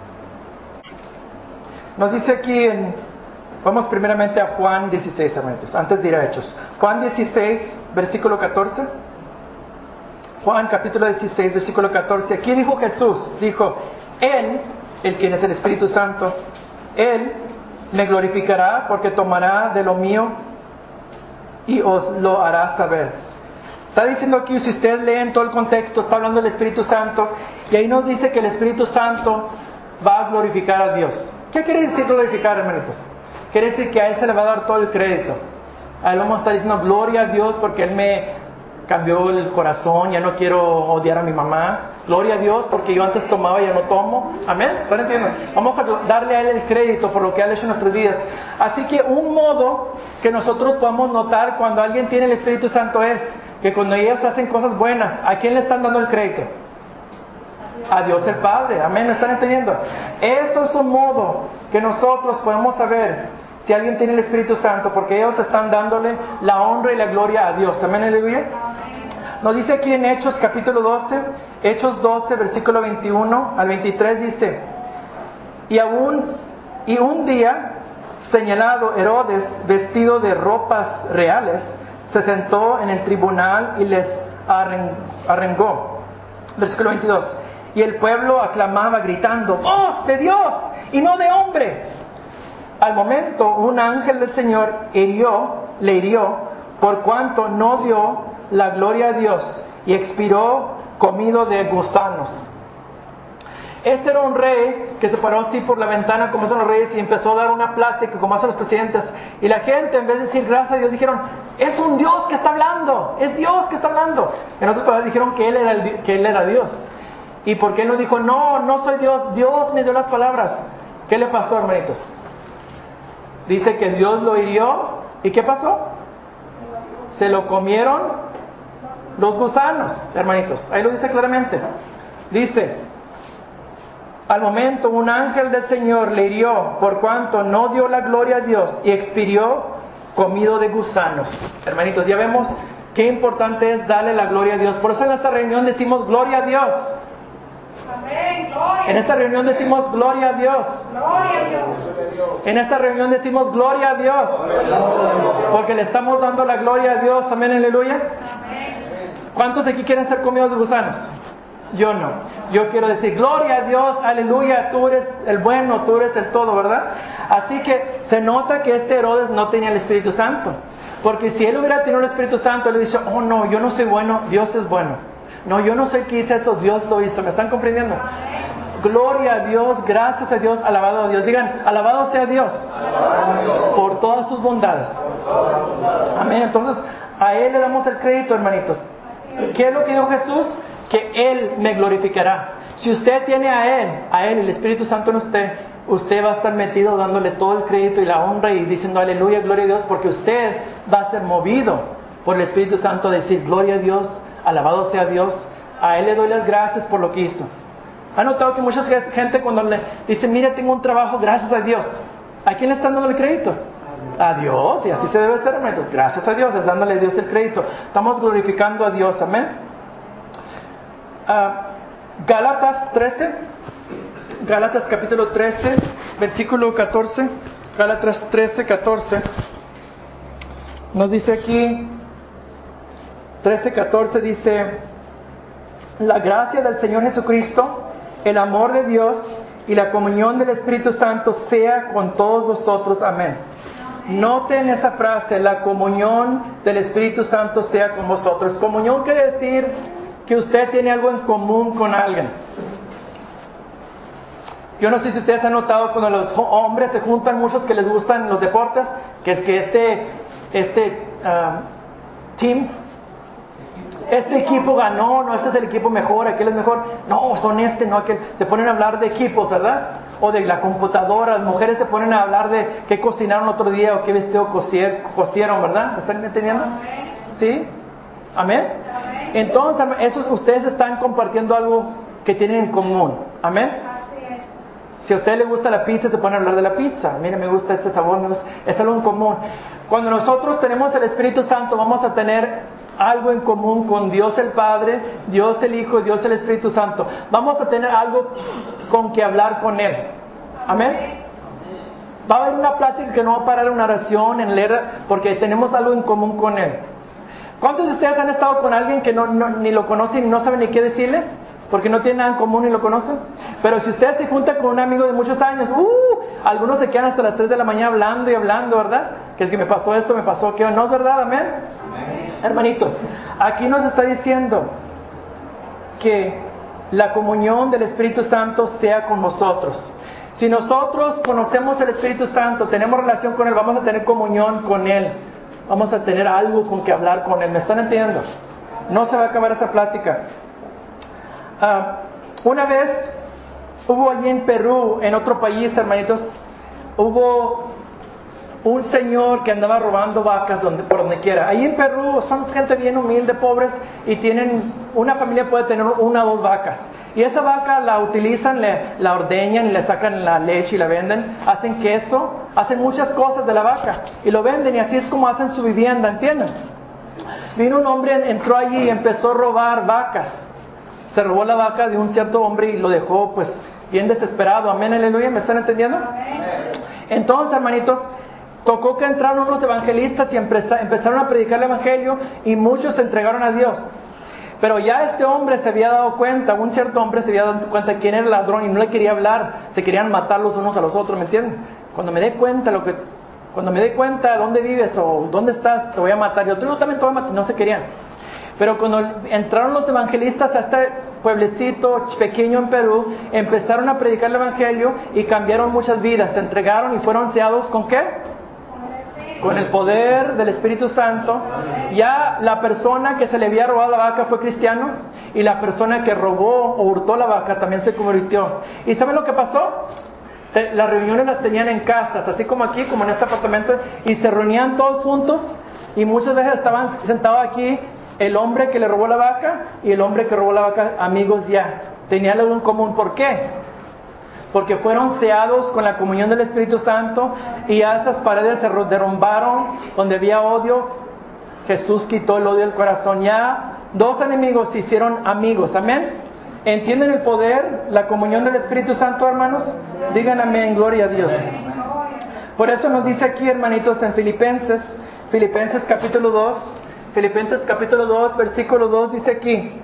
Nos dice aquí en... Vamos primeramente a Juan dieciséis, hermanitos, antes de ir a Hechos. Juan dieciséis, versículo catorce. Juan capítulo dieciséis, versículo catorce. Aquí dijo Jesús, dijo: Él, el quien es el Espíritu Santo, Él me glorificará, porque tomará de lo mío y os lo hará saber. Está diciendo aquí, si ustedes leen todo el contexto, está hablando del Espíritu Santo, y ahí nos dice que el Espíritu Santo va a glorificar a Dios. ¿Qué quiere decir glorificar, hermanitos? Quiere decir que a Él se le va a dar todo el crédito. A Él vamos a estar diciendo gloria a Dios porque Él me cambió el corazón, ya no quiero odiar a mi mamá, Gloria a Dios, porque yo antes tomaba y ya no tomo. Amén. ¿Están entendiendo? Vamos a darle a Él el crédito por lo que ha hecho en nuestras vidas. Así que un modo que nosotros podamos notar cuando alguien tiene el Espíritu Santo es que cuando ellos hacen cosas buenas, ¿a quién le están dando el crédito? A Dios el Padre. Amén. ¿Me están entendiendo? Eso es un modo que nosotros podemos saber si alguien tiene el Espíritu Santo, porque ellos están dándole la honra y la gloria a Dios. Amén, aleluya. Nos dice aquí en Hechos capítulo doce, Hechos doce, versículo veintiuno al veintitrés, dice: y aún y un día señalado, Herodes, vestido de ropas reales, se sentó en el tribunal y les arengó. Versículo veintidós. Y el pueblo aclamaba gritando: voz de Dios y no de hombre. Al momento un ángel del Señor hirió, le hirió, por cuanto no dio la gloria a Dios, y expiró comido de gusanos. Este era un rey que se paró así por la ventana como hacen los reyes y empezó a dar una plática como hacen los presidentes, y la gente, en vez de decir gracias a Dios, dijeron: es un Dios que está hablando, es Dios que está hablando. En otras palabras, dijeron que él era, el, que él era Dios. ¿Y por qué él no dijo: no, no soy Dios, Dios me dio las palabras? ¿Qué le pasó, hermanitos? Dice que Dios lo hirió. ¿Y qué pasó? Se lo comieron los gusanos, hermanitos. Ahí lo dice claramente. Dice: al momento un ángel del Señor le hirió, por cuanto no dio la gloria a Dios, y expirió comido de gusanos. Hermanitos, ya vemos qué importante es darle la gloria a Dios. Por eso en esta reunión decimos gloria a Dios.
Amén, gloria.
En esta reunión decimos gloria a Dios.
Gloria a Dios.
En esta reunión decimos gloria a Dios, porque le estamos dando la gloria a Dios. Amén, aleluya.
Amén.
¿Cuántos de aquí quieren ser comidos de gusanos? Yo no. Yo quiero decir gloria a Dios, aleluya, tú eres el bueno, tú eres el todo, ¿verdad? Así que se nota que este Herodes no tenía el Espíritu Santo, porque si él hubiera tenido el Espíritu Santo, él le dice: oh no, yo no soy bueno, Dios es bueno. No, yo no sé el que hice eso, Dios lo hizo. ¿Me están comprendiendo? Gloria a Dios, gracias a Dios, alabado a Dios. Digan: alabado sea Dios por todas sus bondades. Amén. Entonces, a Él le damos el crédito, hermanitos. ¿Qué es lo que dijo Jesús? Que Él me glorificará. Si usted tiene a Él, a Él, el Espíritu Santo en usted, usted va a estar metido dándole todo el crédito y la honra y diciendo aleluya, gloria a Dios, porque usted va a ser movido por el Espíritu Santo a decir: gloria a Dios, alabado sea Dios, a Él le doy las gracias por lo que hizo. ¿Ha notado que mucha gente cuando le dice: mira, tengo un trabajo, gracias a Dios? ¿A quién le están dando el crédito? A Dios. Y así se debe ser, hermanos. Gracias a Dios, es dándole a Dios el crédito. Estamos glorificando a Dios, amén. Uh, Gálatas trece, Gálatas capítulo trece, versículo catorce. Gálatas trece, catorce. Nos dice aquí, trece, catorce, dice: la gracia del Señor Jesucristo, el amor de Dios y la comunión del Espíritu Santo sea con todos vosotros. Amén. Noten esa frase: la comunión del Espíritu Santo sea con vosotros. Comunión quiere decir que usted tiene algo en común con alguien. Yo no sé si ustedes han notado cuando los hombres se juntan, muchos que les gustan los deportes, que es que este, este uh, team, este equipo ganó, no, este es el equipo mejor, aquel es mejor, no, son este, no aquel. Se ponen a hablar de equipos, ¿verdad? O de la computadora. Las mujeres se ponen a hablar de qué cocinaron otro día o qué vestido cosieron, ¿verdad? ¿Me están entendiendo? ¿Sí? ¿Amén? Entonces, esos, ustedes están compartiendo algo que tienen en común. ¿Amén? Si a usted le gusta la pizza, se ponen a hablar de la pizza. Mire, me gusta este sabor, me gusta. Es algo en común. Cuando nosotros tenemos el Espíritu Santo, vamos a tener algo en común con Dios el Padre, Dios el Hijo, Dios el Espíritu Santo. Vamos a tener algo con que hablar con Él. Amén. Va a haber una plática que no va a parar, una oración, en leer, porque tenemos algo en común con Él. ¿Cuántos de ustedes han estado con alguien que no, no, ni lo conocen y no saben ni qué decirle? Porque no tienen nada en común y lo conocen. Pero si usted se junta con un amigo de muchos años, uh, algunos se quedan hasta las tres de la mañana hablando y hablando, ¿verdad? Que es que me pasó esto, me pasó aquello. ¿No es verdad? Amén. Amén. Hermanitos, aquí nos está diciendo que la comunión del Espíritu Santo sea con nosotros. Si nosotros conocemos el Espíritu Santo, tenemos relación con Él, vamos a tener comunión con Él. Vamos a tener algo con que hablar con Él. ¿Me están entendiendo? No se va a acabar esa plática. Uh, una vez hubo allí en Perú, en otro país, hermanitos, hubo un señor que andaba robando vacas donde, por donde quiera. Ahí en Perú son gente bien humilde, pobres, y tienen, una familia puede tener una o dos vacas. Y esa vaca la utilizan, le, la ordeñan y le sacan la leche y la venden, hacen queso, hacen muchas cosas de la vaca y lo venden, y así es como hacen su vivienda, ¿entienden? Vino un hombre, entró allí y empezó a robar vacas. Se robó la vaca de un cierto hombre y lo dejó pues bien desesperado. Amén, aleluya, ¿me están entendiendo? Entonces, hermanitos, tocó que entraron unos evangelistas y empezaron a predicar el evangelio, y muchos se entregaron a Dios. Pero ya este hombre se había dado cuenta, un cierto hombre se había dado cuenta quién era el ladrón y no le quería hablar, se querían matar los unos a los otros, ¿me entienden? Cuando me dé cuenta lo que, cuando me dé cuenta dónde vives o dónde estás, te voy a matar. Y otro, yo también te voy a matar, no se querían. Pero cuando entraron los evangelistas a este pueblecito pequeño en Perú, empezaron a predicar el evangelio y cambiaron muchas vidas, se entregaron y fueron sellados ¿con qué? Con el poder del Espíritu Santo. Ya la persona que se le había robado la vaca fue cristiano, y la persona que robó o hurtó la vaca también se convirtió. ¿Y saben lo que pasó? Las reuniones las tenían en casas, así como aquí, como en este apartamento, y se reunían todos juntos, y muchas veces estaban sentados aquí el hombre que le robó la vaca y el hombre que robó la vaca, amigos ya, tenían algo en común. ¿Por qué? Porque fueron sellados con la comunión del Espíritu Santo, y a esas paredes se derrumbaron donde había odio. Jesús quitó el odio del corazón. Ya dos enemigos se hicieron amigos. Amén. ¿Entienden el poder, la comunión del Espíritu Santo, hermanos? Digan amén, gloria a Dios. Por eso nos dice aquí, hermanitos, en Filipenses, Filipenses capítulo dos, Filipenses capítulo dos, versículo dos, dice aquí: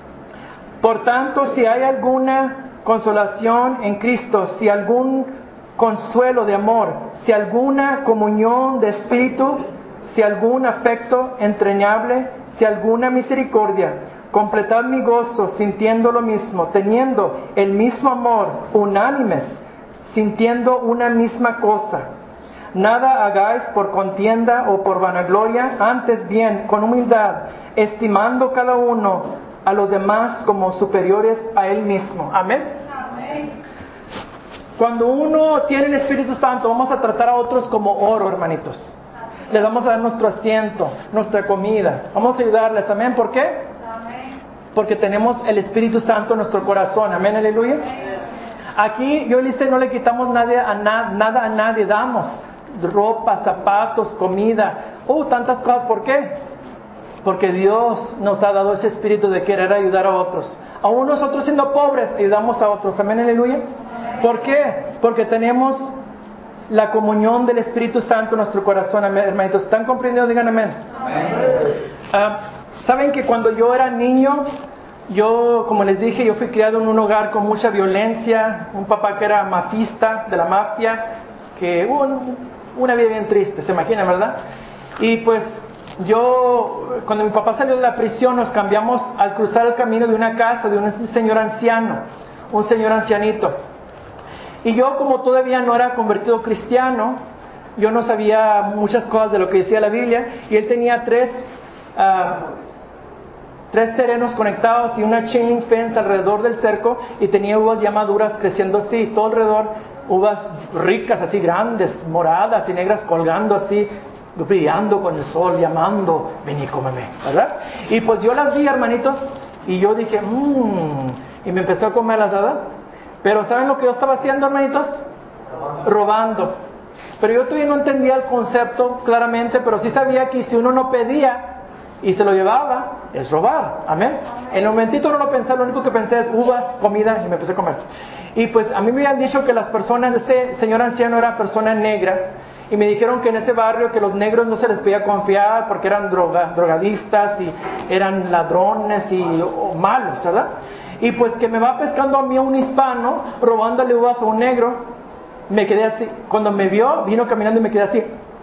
por tanto, si hay alguna consolación en Cristo, si algún consuelo de amor, si alguna comunión de espíritu, si algún afecto entrañable, si alguna misericordia, completad mi gozo sintiendo lo mismo, teniendo el mismo amor, unánimes, sintiendo una misma cosa. Nada hagáis por contienda o por vanagloria, antes bien con humildad, estimando cada uno a los demás como superiores a él mismo. Amén. Amén. Cuando uno tiene el Espíritu Santo, vamos a tratar a otros como oro, hermanitos. Les vamos a dar nuestro asiento, nuestra comida. Vamos a ayudarles. Amén. ¿Por qué? Amén. Porque tenemos el Espíritu Santo en nuestro corazón. Amén, aleluya. Amén. Aquí yo dice, no le quitamos nada a, na- nada a nadie, damos ropa, zapatos, comida, uh, tantas cosas. ¿Por qué? Porque Dios nos ha dado ese espíritu de querer ayudar a otros. Aún nosotros siendo pobres, ayudamos a otros. Amén, aleluya. ¿Por qué? Porque tenemos la comunión del Espíritu Santo en nuestro corazón. Amén, hermanitos. ¿Están comprendidos? Digan amén. Amén. Uh, Saben que cuando yo era niño, yo, como les dije, yo fui criado en un hogar con mucha violencia. Un papá que era mafista, de la mafia, que hubo uh, una vida bien triste, se imaginan, ¿verdad? Y pues yo, cuando mi papá salió de la prisión, nos cambiamos al cruzar el camino de una casa de un señor anciano, un señor ancianito. Y yo, como todavía no era convertido cristiano, yo no sabía muchas cosas de lo que decía la Biblia, y él tenía tres, uh, tres terrenos conectados y una chain link fence alrededor del cerco, y tenía uvas ya maduras creciendo así, todo alrededor, uvas ricas, así grandes, moradas y negras, colgando así, brillando con el sol, llamando, ven y cómeme, ¿verdad? Y pues yo las vi, hermanitos, y yo dije, mmm, y me empezó a comerlas, ¿verdad? Pero ¿saben lo que yo estaba haciendo, hermanitos? Robando. Robando. Pero yo todavía no entendía el concepto claramente, pero sí sabía que si uno no pedía y se lo llevaba, es robar, ¿amén? En el momentito no lo pensé, lo único que pensé es uvas, comida, y me empecé a comer. Y pues a mí me habían dicho que las personas, este señor anciano era persona negra, y me dijeron que en ese barrio que los negros no se les podía confiar porque eran droga, drogadistas y eran ladrones y o, malos, ¿verdad? Y pues que me va pescando a mí un hispano robándole uvas a un negro. Me quedé así, cuando me vio, vino caminando y me quedé así.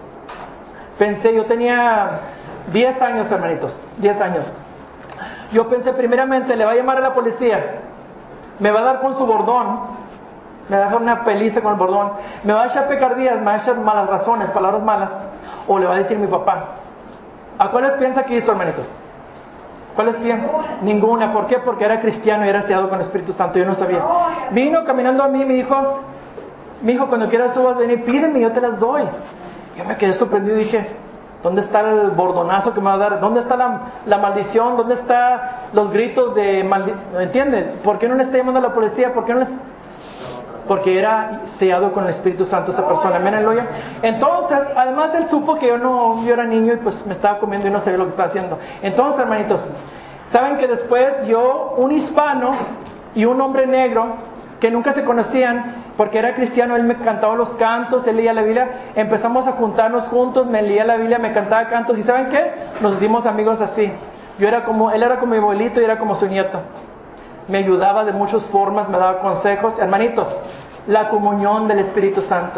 Pensé, yo tenía diez años, hermanitos, diez años. Yo pensé, primeramente, le va a llamar a la policía, me va a dar con su bordón, me va a dejar una peliza con el bordón, me va a echar picardías, me va a echar malas razones, palabras malas, o le va a decir mi papá. ¿A cuáles piensa que hizo, hermanitos? ¿Cuáles piensas? Ninguna. ¿Por qué? Porque era cristiano y era sellado con el Espíritu Santo. Yo no sabía. Vino caminando a mí y me dijo, mi hijo, cuando quieras tú vas a venir, pídeme y yo te las doy. Yo me quedé sorprendido y dije, ¿dónde está el bordonazo que me va a dar? ¿Dónde está la, la maldición? ¿Dónde están los gritos de maldición? ¿Entiendes? ¿Por qué no le está llamando a la policía? ¿Por qué no le... Porque era sellado con el Espíritu Santo esa persona. Amén, aleluya. Entonces, además él supo que yo no, yo era niño y pues me estaba comiendo y no sabía lo que estaba haciendo. Entonces, hermanitos, saben que después yo, un hispano y un hombre negro que nunca se conocían, porque era cristiano, él me cantaba los cantos, él leía la Biblia, empezamos a juntarnos juntos, me leía la Biblia, me cantaba cantos, y ¿saben qué? Nos hicimos amigos así. Yo era como, él era como mi abuelito y era como su nieto. Me ayudaba de muchas formas, me daba consejos. Hermanitos, la comunión del Espíritu Santo.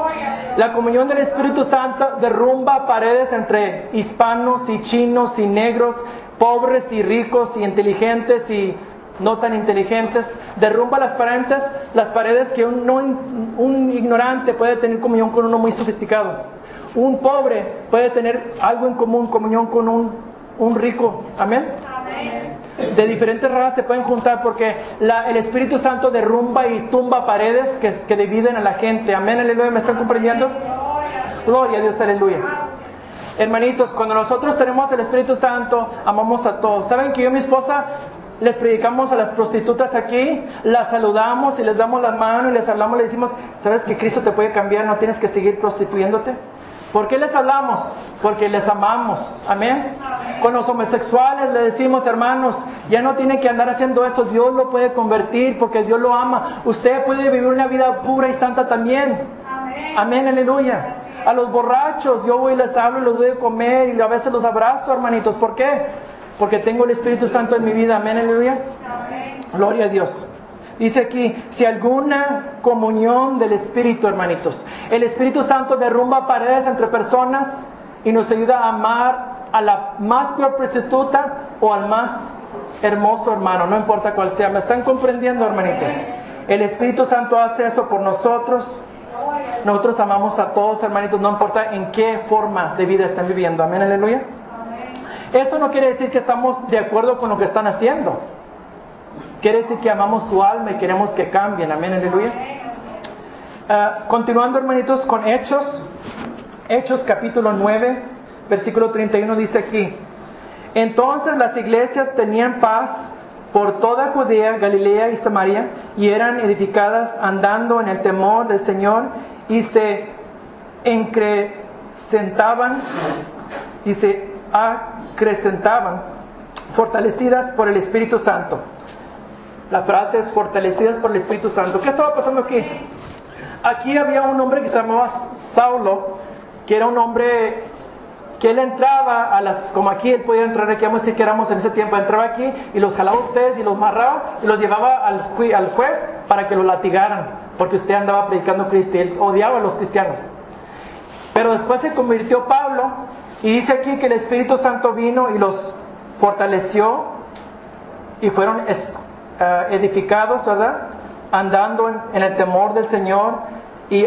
La comunión del Espíritu Santo derrumba paredes entre hispanos y chinos y negros, pobres y ricos y inteligentes y no tan inteligentes. Derrumba las paredes, las paredes que un, no, un ignorante puede tener comunión con uno muy sofisticado. Un pobre puede tener algo en común, comunión con un, un rico. Amén. Amén. De diferentes razas se pueden juntar porque la, el Espíritu Santo derrumba y tumba paredes que, que dividen a la gente. Amén, aleluya. ¿Me están comprendiendo? Gloria a Dios, aleluya. Hermanitos, cuando nosotros tenemos el Espíritu Santo, amamos a todos. ¿Saben que yo y mi esposa les predicamos a las prostitutas aquí, las saludamos y les damos la mano y les hablamos, les decimos, ¿sabes que Cristo te puede cambiar? No tienes que seguir prostituyéndote. ¿Por qué les hablamos? Porque les amamos. Amén. Amén. Con los homosexuales le decimos, hermanos, ya no tiene que andar haciendo eso. Dios lo puede convertir porque Dios lo ama. Usted puede vivir una vida pura y santa también. Amén. Amén, aleluya. A los borrachos yo voy y les hablo y los doy de comer y a veces los abrazo, hermanitos. ¿Por qué? Porque tengo el Espíritu Santo en mi vida. Amén, aleluya. Amén. Gloria a Dios. Dice aquí, si alguna comunión del Espíritu, hermanitos. El Espíritu Santo derrumba paredes entre personas y nos ayuda a amar a la más peor prostituta o al más hermoso hermano, no importa cuál sea. ¿Me están comprendiendo, hermanitos? El Espíritu Santo hace eso por nosotros. Nosotros amamos a todos, hermanitos, no importa en qué forma de vida están viviendo. Amén, aleluya. Eso no quiere decir que estamos de acuerdo con lo que están haciendo. Quiere decir que amamos su alma y queremos que cambien. Amén, aleluya. Uh, continuando, hermanitos, con Hechos. Hechos capítulo nueve, versículo treinta y uno dice aquí. Entonces las iglesias tenían paz por toda Judea, Galilea y Samaria, y eran edificadas andando en el temor del Señor, y se acrecentaban, y se acrecentaban, fortalecidas por el Espíritu Santo. La frase es fortalecidas por el Espíritu Santo. ¿Qué estaba pasando aquí? Aquí había un hombre que se llamaba Saulo, que era un hombre que él entraba a las, como aquí él podía entrar, aquí vamos a decir que éramos en ese tiempo, entraba aquí y los jalaba a ustedes y los amarraba y los llevaba al, al juez para que lo latigaran, porque usted andaba predicando Cristo y él odiaba a los cristianos. Pero después se convirtió Pablo y dice aquí que el Espíritu Santo vino y los fortaleció y fueron uh, edificados, ¿verdad? Andando en, en el temor del Señor y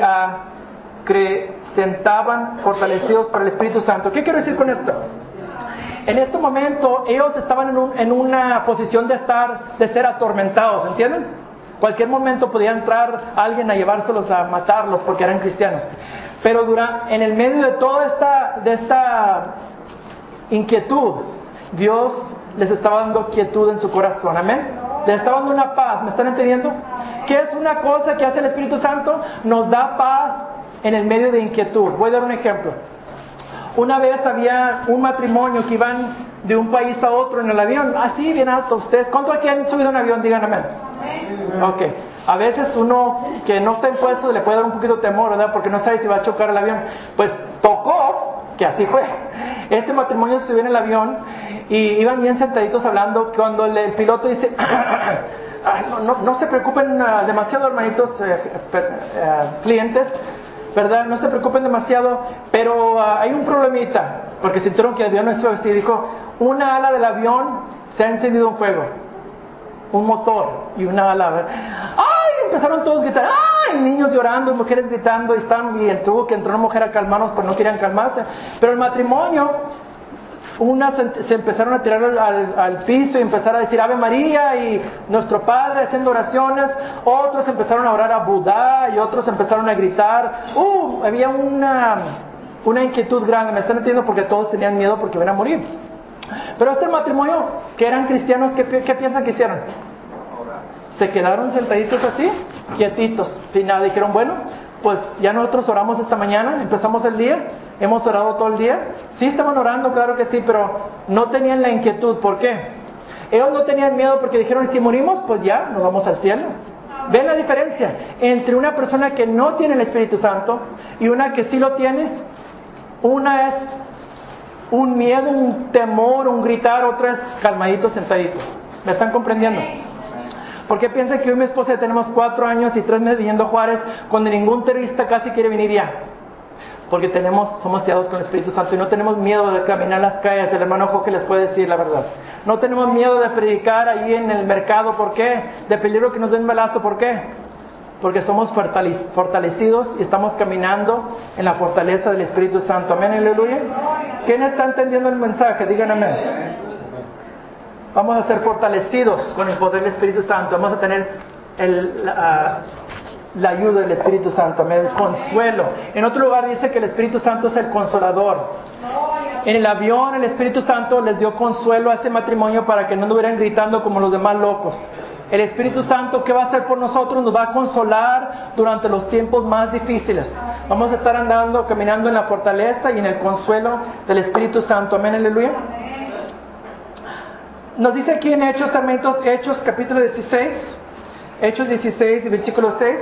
acrecentaban, fortalecidos por el Espíritu Santo. ¿Qué quiero decir con esto? En este momento ellos estaban en, un, en una posición de estar, de ser atormentados, ¿entienden? Cualquier momento podía entrar alguien a llevárselos a matarlos porque eran cristianos. Pero durante, en el medio de toda esta, de esta inquietud, Dios les estaba dando quietud en su corazón. Amén. Les estaba dando una paz. ¿Me están entendiendo? ¿Qué es una cosa que hace el Espíritu Santo? Nos da paz en el medio de inquietud. Voy a dar un ejemplo. Una vez había un matrimonio que iban de un país a otro en el avión, así bien alto. Ustedes, ¿cuánto aquí han subido en avión? Digan amén. Ok. A veces uno que no está en puesto le puede dar un poquito de temor, ¿verdad? Porque no sabe si va a chocar el avión. Pues tocó, que así fue. Este matrimonio se subió en el avión y iban bien sentaditos hablando. Cuando el, el piloto dice, no, no, no se preocupen uh, demasiado, hermanitos, eh, uh, clientes, ¿verdad? No se preocupen demasiado, pero uh, hay un problemita, porque sintieron que el avión no estaba así. Dijo, una ala del avión se ha encendido en fuego, un motor y una ala. ¡Ay! Empezaron todos a gritar, ¡ay! Niños llorando, mujeres gritando, y están, y tuvo que entrar una mujer a calmarnos, pero no querían calmarse. Pero el matrimonio Unas se empezaron a tirar al, al piso y empezar a decir Ave María y Nuestro Padre haciendo oraciones. Otros empezaron a orar a Budá y otros empezaron a gritar. Uh, había una, una inquietud grande, me están entendiendo, porque todos tenían miedo porque iban a morir. Pero este matrimonio, que eran cristianos, ¿qué, qué piensan que hicieron? Se quedaron sentaditos así, quietitos. Y nada, dijeron, bueno, pues ya nosotros oramos esta mañana, empezamos el día, hemos orado todo el día. Sí estaban orando, claro que sí, pero no tenían la inquietud. ¿Por qué? Ellos no tenían miedo porque dijeron, si morimos, pues ya, nos vamos al cielo. ¿Ven la diferencia entre una persona que no tiene el Espíritu Santo y una que sí lo tiene? Una es un miedo, un temor, un gritar, otra es calmaditos, sentaditos. ¿Me están comprendiendo? ¿Por qué piensan que hoy mi esposa ya tenemos cuatro años y tres meses viviendo a Juárez cuando ningún terrorista casi quiere venir ya? Porque tenemos, somos guiados con el Espíritu Santo y no tenemos miedo de caminar las calles. El hermano Jorge les puede decir la verdad. No tenemos miedo de predicar ahí en el mercado. ¿Por qué? De peligro que nos den balazo. ¿Por qué? Porque somos fortalecidos y estamos caminando en la fortaleza del Espíritu Santo. Amén, aleluya. ¿Quién está entendiendo el mensaje? Digan amén. Vamos a ser fortalecidos con el poder del Espíritu Santo. Vamos a tener el, la, la ayuda del Espíritu Santo, el consuelo. En otro lugar dice que el Espíritu Santo es el consolador. En el avión el Espíritu Santo les dio consuelo a ese matrimonio para que no anduvieran gritando como los demás locos. El Espíritu Santo, ¿qué va a hacer por nosotros? Nos va a consolar durante los tiempos más difíciles. Vamos a estar andando, caminando en la fortaleza y en el consuelo del Espíritu Santo. Amén, aleluya. Nos dice aquí en Hechos, Sarmientos, Hechos capítulo dieciséis, Hechos dieciséis, versículo seis,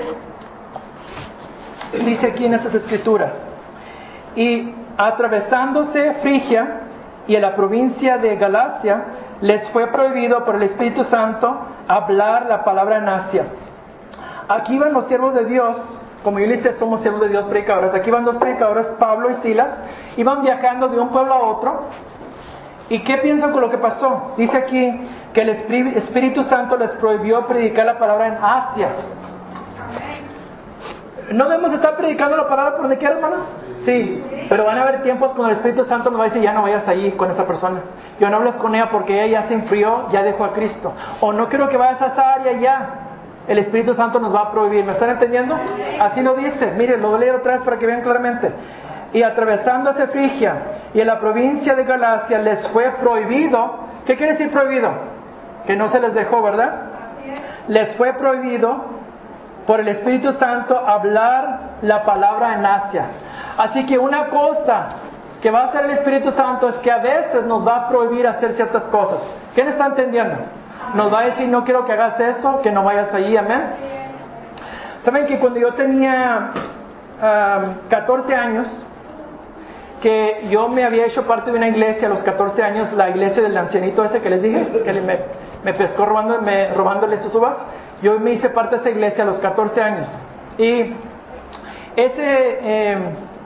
dice aquí en esas escrituras: y atravesándose Frigia y en la provincia de Galacia, les fue prohibido por el Espíritu Santo hablar la palabra en Asia. Aquí van los siervos de Dios, como yo les dije, somos siervos de Dios, predicadores. Aquí van dos predicadores, Pablo y Silas, iban viajando de un pueblo a otro. ¿Y qué piensan con lo que pasó? Dice aquí que el Espíritu Santo les prohibió predicar la palabra en Asia. ¿No debemos estar predicando la palabra por donde quiera, hermanos? Sí, pero van a haber tiempos cuando el Espíritu Santo nos va a decir, ya no vayas allí con esa persona. Yo no hables con ella porque ella ya se enfrió, ya dejó a Cristo. O no quiero que vayas a esa área ya. El Espíritu Santo nos va a prohibir. ¿Me están entendiendo? Así lo dice. Miren, lo voy a leer otra vez para que vean claramente. Y atravesándose Frigia y en la provincia de Galacia les fue prohibido. ¿Qué quiere decir prohibido? Que no se les dejó, ¿verdad? Les fue prohibido por el Espíritu Santo hablar la palabra en Asia. Así que una cosa que va a hacer el Espíritu Santo es que a veces nos va a prohibir hacer ciertas cosas. ¿Quién está entendiendo? Nos va a decir, no quiero que hagas eso, que no vayas allí, amén. ¿Saben que cuando yo tenía um, catorce años, que yo me había hecho parte de una iglesia a los catorce años, la iglesia del ancianito ese que les dije, que me, me pescó robando, me, robándole sus uvas? Yo me hice parte de esa iglesia a los catorce años. Y ese, eh,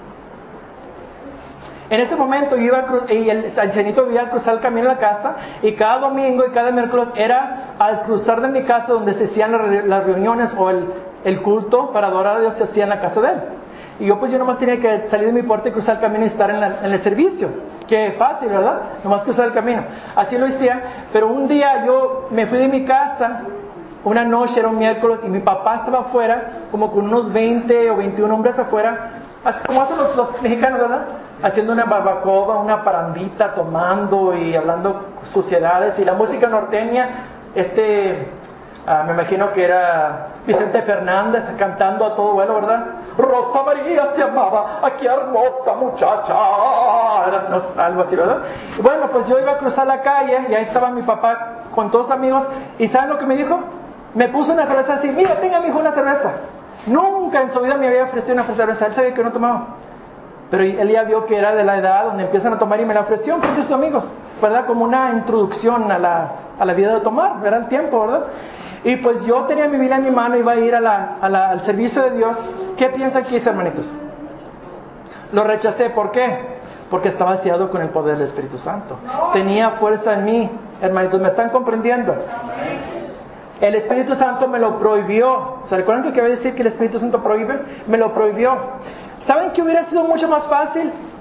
en ese momento yo iba a cru- y el ancianito iba a cruzar el camino a la casa, y cada domingo y cada miércoles era al cruzar de mi casa donde se hacían las, las reuniones o el, el culto para adorar a Dios se hacía en la casa de él. Y yo pues yo nomás tenía que salir de mi puerta y cruzar el camino y estar en, la, en el servicio. Qué fácil, ¿verdad? Nomás cruzar el camino. Así lo hacía. Pero un día yo me fui de mi casa, una noche, era un miércoles, y mi papá estaba afuera, como con unos veinte o veintiún hombres afuera, así como hacen los, los mexicanos, ¿verdad? Haciendo una barbacoa, una parandita, tomando y hablando suciedades. Y la música norteña, este... Uh, me imagino que era Vicente Fernández cantando a todo vuelo, ¿verdad? Rosa María se amaba, ¡ay, qué hermosa muchacha! Era, no, algo así, ¿verdad? Y bueno, pues yo iba a cruzar la calle y ahí estaba mi papá con todos amigos. ¿Y saben lo que me dijo? Me puso una cerveza así, mira, tenga mi hijo una cerveza. Nunca en su vida me había ofrecido una cerveza, él sabía que no tomaba. Pero él ya vio que era de la edad donde empiezan a tomar y me la ofreció en frente de sus amigos, ¿verdad? Como una introducción a la, a la vida de tomar, era el tiempo, ¿verdad? Y pues yo tenía mi Biblia en mi mano, iba a ir a la, a la, al servicio de Dios. ¿Qué piensan que hice, hermanitos? Lo rechacé. ¿Por qué? Porque estaba vaciado con el poder del Espíritu Santo. Tenía fuerza en mí. Hermanitos, ¿me están comprendiendo? El Espíritu Santo me lo prohibió. ¿Se recuerdan que acabé de decir que el Espíritu Santo prohíbe? Me lo prohibió. ¿Saben que hubiera sido mucho más fácil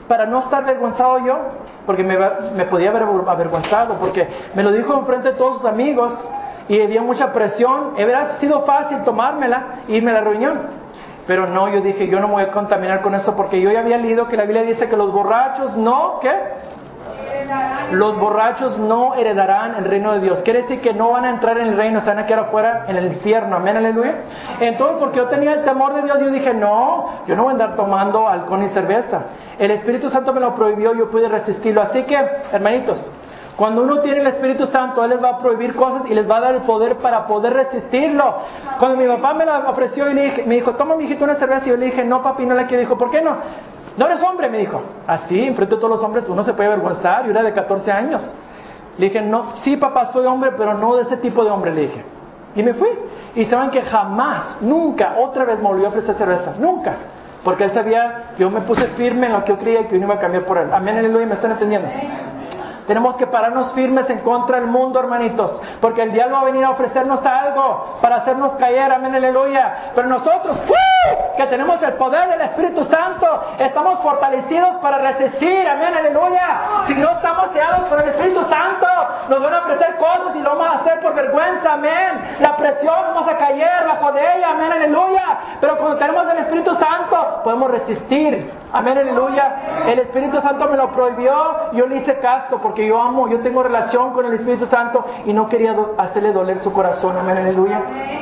para no estar avergonzado yo, porque me, me podía haber avergonzado, porque me lo dijo enfrente de todos sus amigos y había mucha presión. Hubiera sido fácil tomármela e irme a la reunión, pero no, yo dije, yo no me voy a contaminar con esto, porque yo ya había leído que la Biblia dice que los borrachos no, ¿qué? Los borrachos no heredarán el reino de Dios. Quiere decir que no van a entrar en el reino, se van a quedar afuera en el infierno. Amén, aleluya. Entonces, porque yo tenía el temor de Dios, yo dije, no, yo no voy a andar tomando alcohol ni cerveza. El Espíritu Santo me lo prohibió, yo pude resistirlo. Así que, hermanitos, cuando uno tiene el Espíritu Santo, Él les va a prohibir cosas y les va a dar el poder para poder resistirlo. Cuando mi papá me la ofreció y le dije, me dijo, toma, mijito, una cerveza, y yo le dije, no, papi, no la quiero. Dijo, ¿por qué no? No eres hombre, me dijo. Así, enfrente de todos los hombres, uno se puede avergonzar. Yo era de catorce años. Le dije, no, sí, papá, soy hombre, pero no de ese tipo de hombre, le dije. Y me fui. Y saben que jamás, nunca, otra vez me volvió a ofrecer cerveza. Nunca. Porque él sabía que yo me puse firme en lo que yo creía y que yo no iba a cambiar por él. Amén, aleluya, ¿me están entendiendo? Tenemos que pararnos firmes en contra del mundo, hermanitos, porque el diablo va a venir a ofrecernos algo para hacernos caer, amén, aleluya. Pero nosotros, ¡uh! que tenemos el poder del Espíritu Santo, estamos fortalecidos para resistir, amén, aleluya. Si no estamos sellados por el Espíritu Santo, nos van a ofrecer cosas y lo vamos a hacer por vergüenza, amén. La presión, vamos a caer bajo de ella, amén, aleluya. Pero cuando tenemos el Espíritu Santo, podemos resistir, amén, aleluya. El Espíritu Santo me lo prohibió, yo le hice caso, porque que yo amo, yo tengo relación con el Espíritu Santo y no quería do- hacerle doler su corazón, amén, aleluya.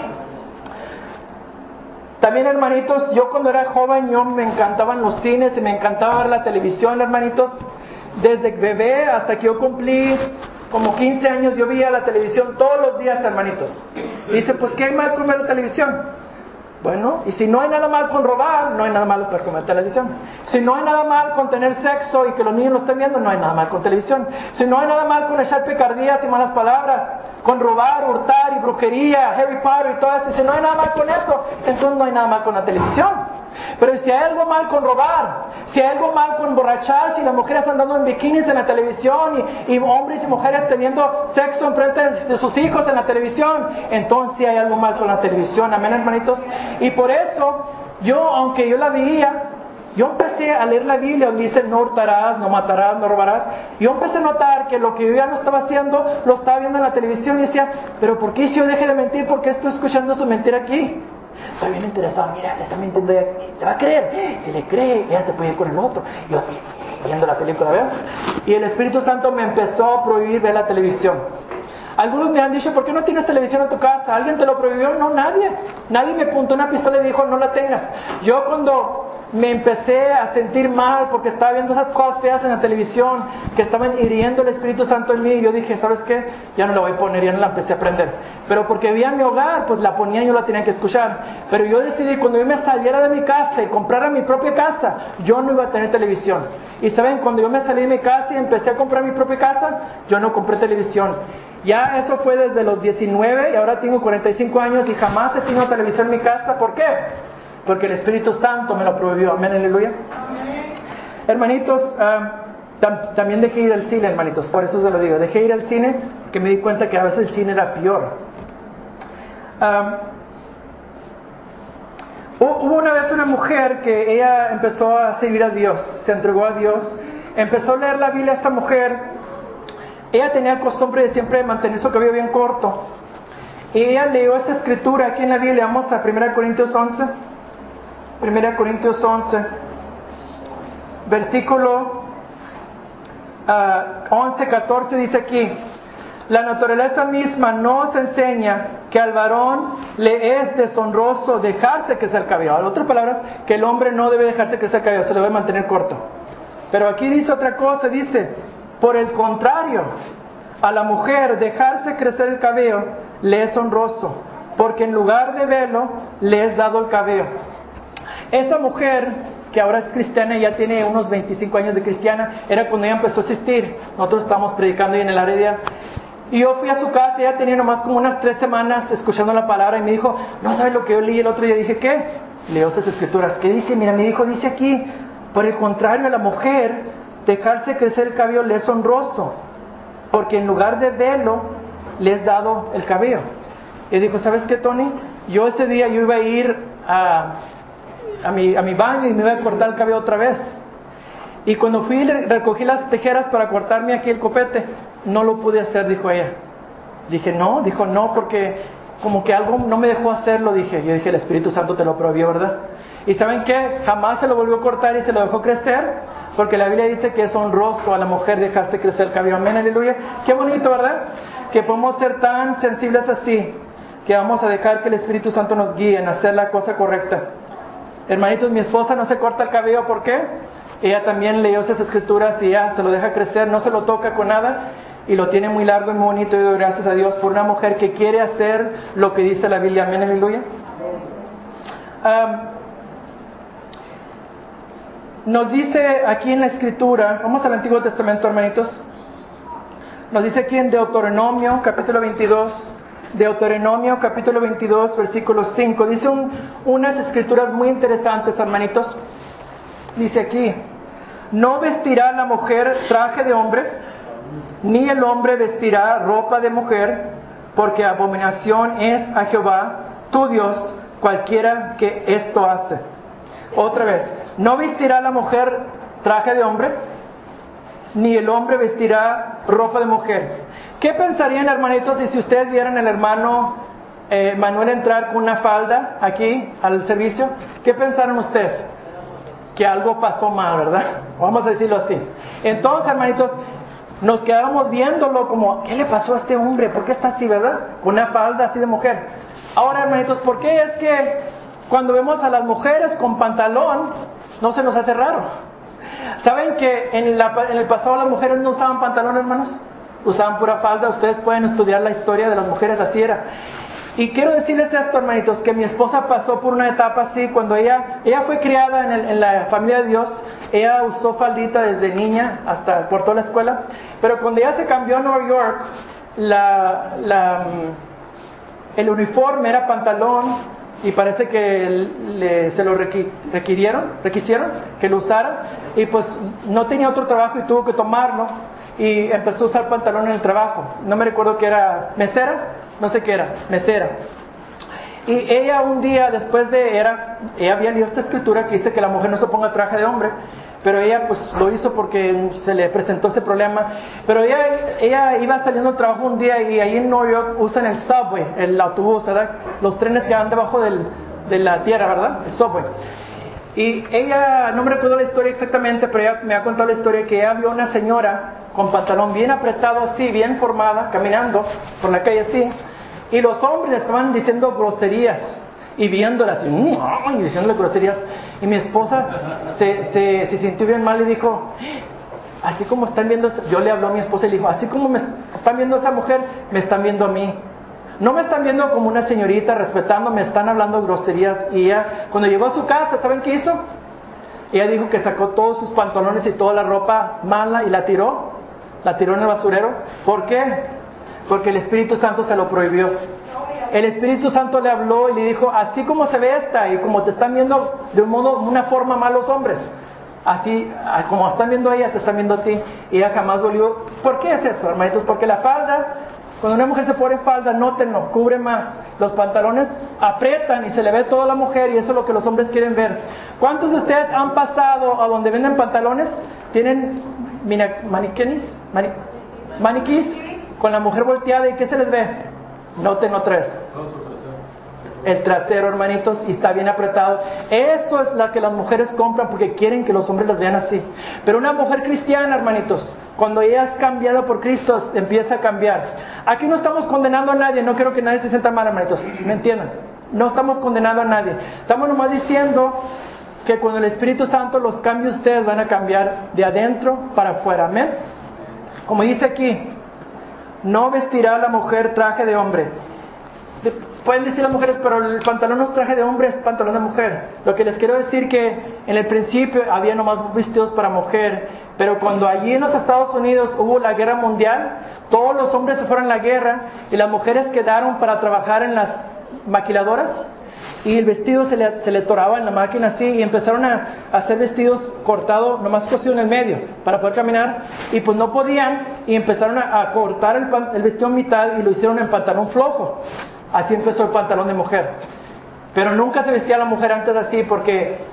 También, hermanitos, yo cuando era joven, yo me encantaban los cines y me encantaba ver la televisión, hermanitos. Desde bebé hasta que yo cumplí como quince años, yo veía la televisión todos los días, hermanitos. Y dice, pues, ¿qué hay mal con ver la televisión? Bueno, y si no hay nada mal con robar, no hay nada malo con comer televisión. Si no hay nada mal con tener sexo y que los niños lo estén viendo, no hay nada mal con televisión. Si no hay nada mal con echar picardías y malas palabras, con robar, hurtar y brujería, Harry Potter y todo eso, y si no hay nada mal con eso, entonces no hay nada mal con la televisión. Pero si hay algo mal con robar, si hay algo mal con emborrachar, si las mujeres andando en bikinis en la televisión y, y hombres y mujeres teniendo sexo enfrente de sus hijos en la televisión, entonces sí hay algo mal con la televisión, amén, hermanitos. Y por eso, yo, aunque yo la veía, yo empecé a leer la Biblia donde dice no hurtarás, no matarás, no robarás. Yo empecé a notar que lo que yo ya no estaba haciendo, lo estaba viendo en la televisión y decía, pero ¿por qué si yo deje de mentir? ¿Por qué estoy escuchando su mentira aquí? Estoy bien interesado, mira, le está mintiendo ella, ¿se va a creer? Si le cree, ella se puede ir con el otro. Yo estoy viendo la película, ¿verdad? Y el Espíritu Santo me empezó a prohibir ver la televisión. Algunos me han dicho, ¿por qué no tienes televisión en tu casa? ¿Alguien te lo prohibió? No, nadie. Nadie me apuntó una pistola y dijo, no la tengas. Yo cuando me empecé a sentir mal porque estaba viendo esas cosas feas en la televisión que estaban hiriendo el Espíritu Santo en mí, y yo dije, ¿sabes qué? Ya no la voy a poner, ya no la empecé a prender. Pero porque vi a mi hogar, pues la ponía y yo la tenía que escuchar. Pero yo decidí, cuando yo me saliera de mi casa y comprara mi propia casa, yo no iba a tener televisión. Y saben, cuando yo me salí de mi casa y empecé a comprar mi propia casa, yo no compré televisión. Ya eso fue desde los diecinueve y ahora tengo cuarenta y cinco años y jamás he tenido televisión en mi casa. ¿Por qué? Porque el Espíritu Santo me lo prohibió. Amén, aleluya. Amén. Hermanitos, uh, tam- también dejé ir al cine, hermanitos. Por eso se lo digo. Dejé ir al cine porque me di cuenta que a veces el cine era peor. Um, hubo una vez una mujer que ella empezó a servir a Dios, se entregó a Dios, empezó a leer la Biblia. Esta mujer, ella tenía costumbre de siempre mantener su cabello bien corto. Y ella leyó esta escritura aquí en la Biblia. Vamos a primera Corintios once. primera Corintios once, versículo uh, once, catorce, dice aquí: la naturaleza misma nos enseña que al varón le es deshonroso dejarse crecer el cabello. En otras palabras, que el hombre no debe dejarse crecer el cabello, se lo debe mantener corto. Pero aquí dice otra cosa, dice: por el contrario, a la mujer dejarse crecer el cabello le es honroso, porque en lugar de velo le es dado el cabello. Esta mujer, que ahora es cristiana y ya tiene unos veinticinco años de cristiana, era cuando ella empezó a asistir. Nosotros estábamos predicando ahí en el área. Y yo fui a su casa, ella tenía nomás como unas tres semanas escuchando la palabra y me dijo, no sabes lo que yo leí el otro día. Dije, ¿qué? Leo estas escrituras. ¿Qué dice? Mira, mi hijo dice aquí, por el contrario, a la mujer dejarse crecer el cabello le es honroso, porque en lugar de velo le es dado el cabello. Y dijo, ¿sabes qué, Tony? Yo ese día yo iba a ir a... A mi, a mi baño y me iba a cortar el cabello otra vez. Y cuando fui y recogí las tijeras para cortarme aquí el copete, no lo pude hacer, dijo ella. Dije, no, dijo, no, porque como que algo no me dejó hacerlo, dije. Yo dije, el Espíritu Santo te lo prohibió, ¿verdad? ¿Y saben qué? Jamás se lo volvió a cortar y se lo dejó crecer, porque la Biblia dice que es honroso a la mujer dejarse crecer el cabello. Amén, aleluya. Qué bonito, ¿verdad? Que podemos ser tan sensibles así, que vamos a dejar que el Espíritu Santo nos guíe en hacer la cosa correcta. Hermanitos, mi esposa no se corta el cabello, ¿por qué? Ella también leyó esas escrituras y ya se lo deja crecer, no se lo toca con nada y lo tiene muy largo y muy bonito. Y doy gracias a Dios por una mujer que quiere hacer lo que dice la Biblia. Amén, aleluya. Um, nos dice aquí en la escritura, vamos al Antiguo Testamento, hermanitos. Nos dice aquí en Deuteronomio capítulo veintidós, Deuteronomio capítulo veintidós, versículo cinco. Dice un, unas escrituras muy interesantes, hermanitos. Dice aquí, no vestirá la mujer traje de hombre, ni el hombre vestirá ropa de mujer, porque abominación es a Jehová, tu Dios, cualquiera que esto hace. Otra vez, no vestirá la mujer traje de hombre, ni el hombre vestirá ropa de mujer. ¿Qué pensarían, hermanitos, si ustedes vieran al hermano eh, Manuel entrar con una falda aquí al servicio? ¿Qué pensaron ustedes? Que algo pasó mal, ¿verdad? Vamos a decirlo así. Entonces, hermanitos, nos quedábamos viéndolo como, ¿qué le pasó a este hombre? ¿Por qué está así, verdad? Con una falda así de mujer. Ahora, hermanitos, ¿por qué es que cuando vemos a las mujeres con pantalón, no se nos hace raro? ¿Saben que en, la, en el pasado las mujeres no usaban pantalón, hermanos? Usaban pura falda. Ustedes pueden estudiar la historia de las mujeres, así era. Y quiero decirles esto, hermanitos, que mi esposa pasó por una etapa así, cuando ella, ella fue criada en, el, en la familia de Dios. Ella usó faldita desde niña hasta por toda la escuela, pero cuando ella se cambió a Nueva York, la, la, el uniforme era pantalón, y parece que le, se lo requi, requirieron, requisieron que lo usara, y pues no tenía otro trabajo y tuvo que tomarlo, y empezó a usar pantalón en el trabajo. No me recuerdo qué era, mesera, no sé qué era, mesera. Y ella un día después de, era, ella había leído esta escritura que dice que la mujer no se ponga traje de hombre, pero ella pues lo hizo porque se le presentó ese problema. Pero ella, ella iba saliendo del trabajo un día y ahí en Nueva York usan el subway, el autobús, ¿verdad? Los trenes que van debajo del, de la tierra, ¿verdad? El subway. Y ella, no me recuerdo la historia exactamente, pero ella me ha contado la historia que ella vio una señora con pantalón bien apretado así, bien formada, caminando por la calle así, y los hombres le estaban diciendo groserías y viéndola así, y diciéndole groserías, y mi esposa se, se, se sintió bien mal y dijo, así como están viendo, yo le habló a mi esposa y le dijo, así como me están viendo a esa mujer, me están viendo a mí. No me están viendo como una señorita respetando, me están hablando groserías. Y ella, cuando llegó a su casa, ¿saben qué hizo? Ella dijo que sacó todos sus pantalones y toda la ropa mala y la tiró, la tiró en el basurero. ¿Por qué? Porque el Espíritu Santo se lo prohibió. El Espíritu Santo le habló y le dijo, así como se ve esta y como te están viendo de un modo, una forma mal los hombres, así como están viendo a ella, te están viendo a ti. Y ella jamás volvió. ¿Por qué es eso, hermanitos? Porque la falda, cuando una mujer se pone falda, nótenlo, cubre más. Los pantalones aprietan y se le ve toda la mujer, y eso es lo que los hombres quieren ver. ¿Cuántos de ustedes han pasado a donde venden pantalones? Tienen maniquíes, mani, maniquís con la mujer volteada, ¿y qué se les ve? Noten otra vez. El trasero, hermanitos, y está bien apretado. Eso es la que las mujeres compran porque quieren que los hombres las vean así. Pero una mujer cristiana, hermanitos, cuando ella es cambiada por Cristo, empieza a cambiar. Aquí no estamos condenando a nadie, no quiero que nadie se sienta mal, hermanitos, ¿me entiendan? No estamos condenando a nadie. Estamos nomás diciendo que con el Espíritu Santo los cambios ustedes van a cambiar de adentro para afuera, amén. Como dice aquí, no vestirá la mujer traje de hombre. Pueden decir las mujeres, pero el pantalón no es traje de hombre, es pantalón de mujer. Lo que les quiero decir que en el principio había nomás vestidos para mujer, pero cuando allí en los Estados Unidos hubo la guerra mundial, todos los hombres se fueron a la guerra y las mujeres quedaron para trabajar en las maquiladoras, y el vestido se le, se le toraba en la máquina así, y empezaron a, a hacer vestidos cortados, nomás cosido en el medio, para poder caminar, y pues no podían, y empezaron a, a cortar el, el vestido en mitad y lo hicieron en pantalón flojo. Así empezó el pantalón de mujer. Pero nunca se vestía la mujer antes así, porque el,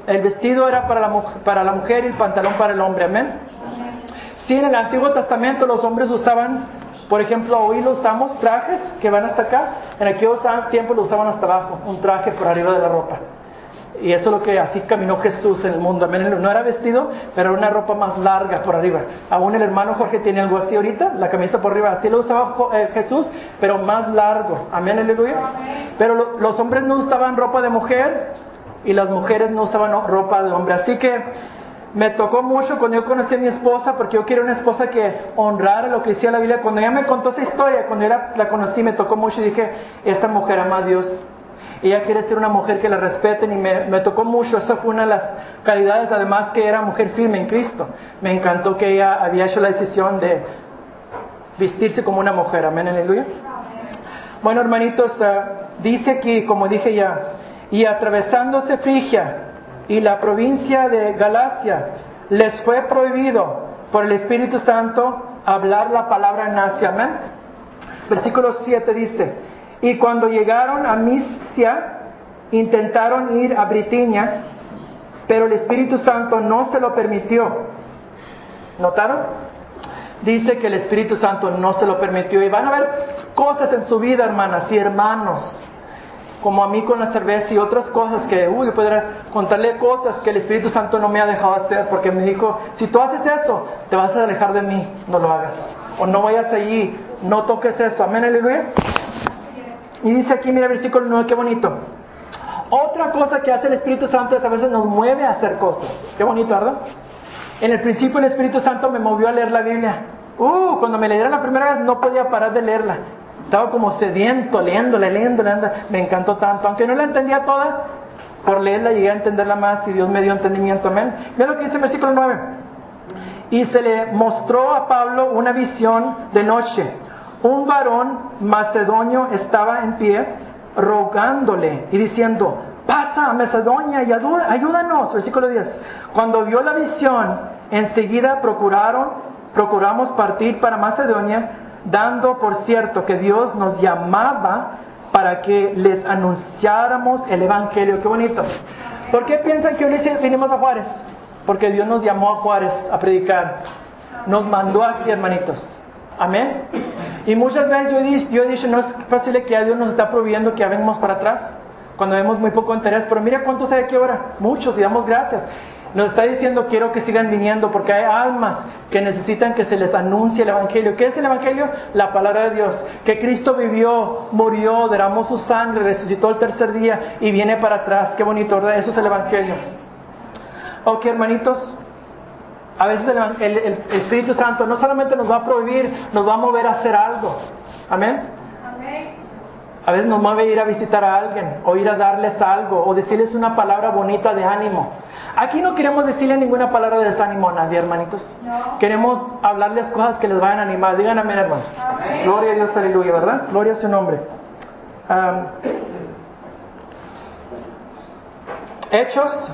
el vestido era para la, para la mujer y el pantalón para el hombre, amén. Sí, en el Antiguo Testamento los hombres usaban, por ejemplo, hoy lo usamos trajes que van hasta acá, en aquellos tiempos lo usaban hasta abajo, un traje por arriba de la ropa. Y eso es lo que así caminó Jesús en el mundo, amén. No era vestido, pero era una ropa más larga por arriba. Aún el hermano Jorge tiene algo así ahorita, la camisa por arriba, así lo usaba Jesús, pero más largo, amén, aleluya. Pero lo, los hombres no usaban ropa de mujer y las mujeres no usaban ropa de hombre. Así que me tocó mucho cuando yo conocí a mi esposa, porque yo quería una esposa que honrara lo que decía la Biblia. Cuando ella me contó esa historia, cuando yo la, la conocí, me tocó mucho y dije, esta mujer ama a Dios. Ella quiere ser una mujer que la respeten, y me, me tocó mucho. Esa fue una de las calidades, además que era mujer firme en Cristo. Me encantó que ella había hecho la decisión de vestirse como una mujer, amén, aleluya. Bueno, hermanitos, uh, dice aquí, como dije ya, y atravesándose Frigia y la provincia de Galacia, les fue prohibido por el Espíritu Santo hablar la palabra en Asia, amén. Versículo siete dice, y cuando llegaron a Misia, intentaron ir a Bitinia, pero el Espíritu Santo no se lo permitió. ¿Notaron? Dice que el Espíritu Santo no se lo permitió. Y van a ver cosas en su vida, hermanas y hermanos, como a mí con la cerveza y otras cosas que, uy, podré contarle cosas que el Espíritu Santo no me ha dejado hacer, porque me dijo, si tú haces eso, te vas a alejar de mí, no lo hagas. O no vayas allí, no toques eso, amén, aleluya. Y dice aquí, mira el versículo nueve, qué bonito. Otra cosa que hace el Espíritu Santo es a veces nos mueve a hacer cosas. Qué bonito, ¿verdad? En el principio el Espíritu Santo me movió a leer la Biblia. Uh, cuando me leyeron la primera vez no podía parar de leerla. Estaba como sediento, leyéndola, leyéndola, leyéndola. Me encantó tanto. Aunque no la entendía toda, por leerla llegué a entenderla más y Dios me dio entendimiento, amén. Mira lo que dice el versículo nueve. Y se le mostró a Pablo una visión de noche. Un varón macedonio estaba en pie, rogándole y diciendo, pasa a Macedonia y ayúdanos. Versículo diez. Cuando vio la visión, enseguida procuraron, procuramos partir para Macedonia, dando por cierto que Dios nos llamaba para que les anunciáramos el Evangelio. Qué bonito. ¿Por qué piensan que hoy vinimos a Juárez? Porque Dios nos llamó a Juárez a predicar. Nos mandó aquí, hermanitos. Amén. Y muchas veces yo he, dicho, yo he dicho, no es posible que a Dios nos está prohibiendo que vengamos para atrás, cuando vemos muy poco interés. Pero mira cuántos hay aquí ahora, muchos, y damos gracias. Nos está diciendo, quiero que sigan viniendo, porque hay almas que necesitan que se les anuncie el Evangelio. ¿Qué es el Evangelio? La palabra de Dios. Que Cristo vivió, murió, derramó su sangre, resucitó el tercer día y viene para atrás. Qué bonito, ¿verdad? Eso es el Evangelio. Ok, hermanitos. A veces el, el, el Espíritu Santo no solamente nos va a prohibir, nos va a mover a hacer algo. Amén. Amén. A veces nos mueve a ir a visitar a alguien, o ir a darles algo, o decirles una palabra bonita de ánimo. Aquí no queremos decirle ninguna palabra de desánimo a nadie, hermanitos. No. Queremos hablarles cosas que les vayan a animar. Digan amén, hermanos. Amén. Gloria a Dios, aleluya, ¿verdad? Gloria a su nombre. Um, Hechos.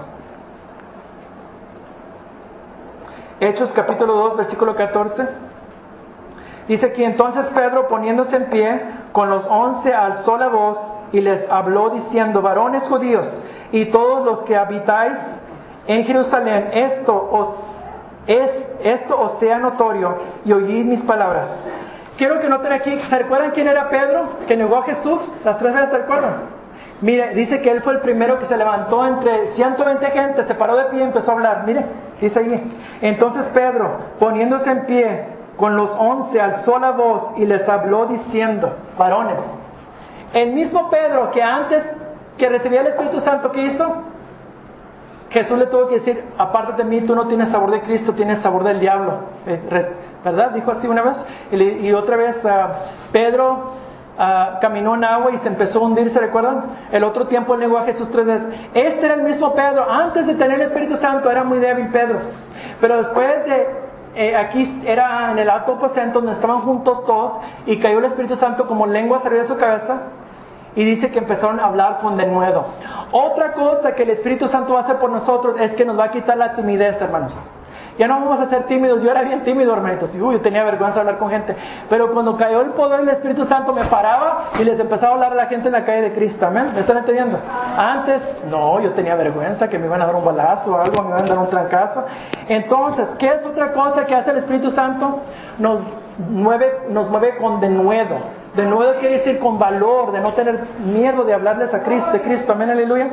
Hechos capítulo dos, versículo catorce. Dice aquí, entonces Pedro, poniéndose en pie, con los once alzó la voz y les habló diciendo, varones judíos y todos los que habitáis en Jerusalén, esto os, es, esto os sea notorio y oíd mis palabras. Quiero que noten aquí, ¿se recuerdan quién era Pedro que negó a Jesús? Las tres veces, ¿se recuerdan? Mire, dice que él fue el primero que se levantó entre ciento veinte gente, se paró de pie y empezó a hablar. Mire, dice ahí. Entonces Pedro, poniéndose en pie, con los once alzó la voz y les habló diciendo, varones. El mismo Pedro que antes que recibía el Espíritu Santo, ¿qué hizo? Jesús le tuvo que decir, apártate de mí, tú no tienes sabor de Cristo, tienes sabor del diablo. ¿Verdad? Dijo así una vez. Y otra vez uh, Pedro... Uh, caminó en agua y se empezó a hundir, ¿se recuerdan? El otro tiempo negó a Jesús tres veces. Este era el mismo Pedro. Antes de tener el Espíritu Santo era muy débil Pedro, pero después de eh, aquí era en el alto aposento donde estaban juntos todos y cayó el Espíritu Santo como lengua arriba de su cabeza y dice que empezaron a hablar con denuedo. Otra cosa que el Espíritu Santo va a hacer por nosotros es que nos va a quitar la timidez, hermanos. Ya no vamos a ser tímidos. Yo era bien tímido, hermanitos. Y uy, yo tenía vergüenza de hablar con gente. Pero cuando cayó el poder del Espíritu Santo, me paraba y les empezaba a hablar a la gente en la calle de Cristo. Amén. ¿Me están entendiendo? Antes, no, yo tenía vergüenza que me iban a dar un balazo o algo, me iban a dar un trancazo. Entonces, ¿qué es otra cosa que hace el Espíritu Santo? Nos mueve, nos mueve con denuedo. Denuedo quiere decir con valor, de no tener miedo de hablarles a Cristo, de Cristo. Amén, aleluya.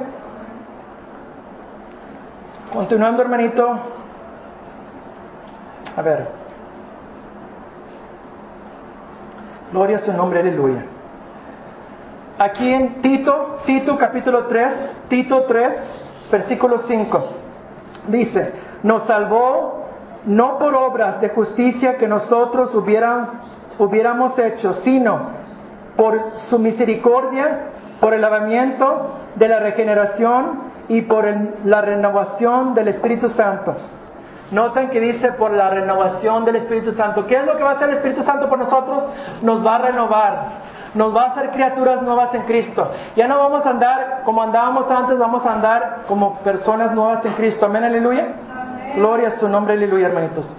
Continuando, hermanito. A ver. Gloria a su nombre, aleluya. Aquí en Tito, Tito capítulo tres, Tito tres, versículo cinco. Dice, nos salvó no por obras de justicia que nosotros hubieran, hubiéramos hecho, sino por su misericordia, por el lavamiento de la regeneración y por el, la renovación del Espíritu Santo. Notan que dice por la renovación del Espíritu Santo. ¿Qué es lo que va a hacer el Espíritu Santo por nosotros? Nos va a renovar. Nos va a hacer criaturas nuevas en Cristo. Ya no vamos a andar como andábamos antes, vamos a andar como personas nuevas en Cristo. Amén, aleluya. Amén. Gloria a su nombre, aleluya, hermanitos.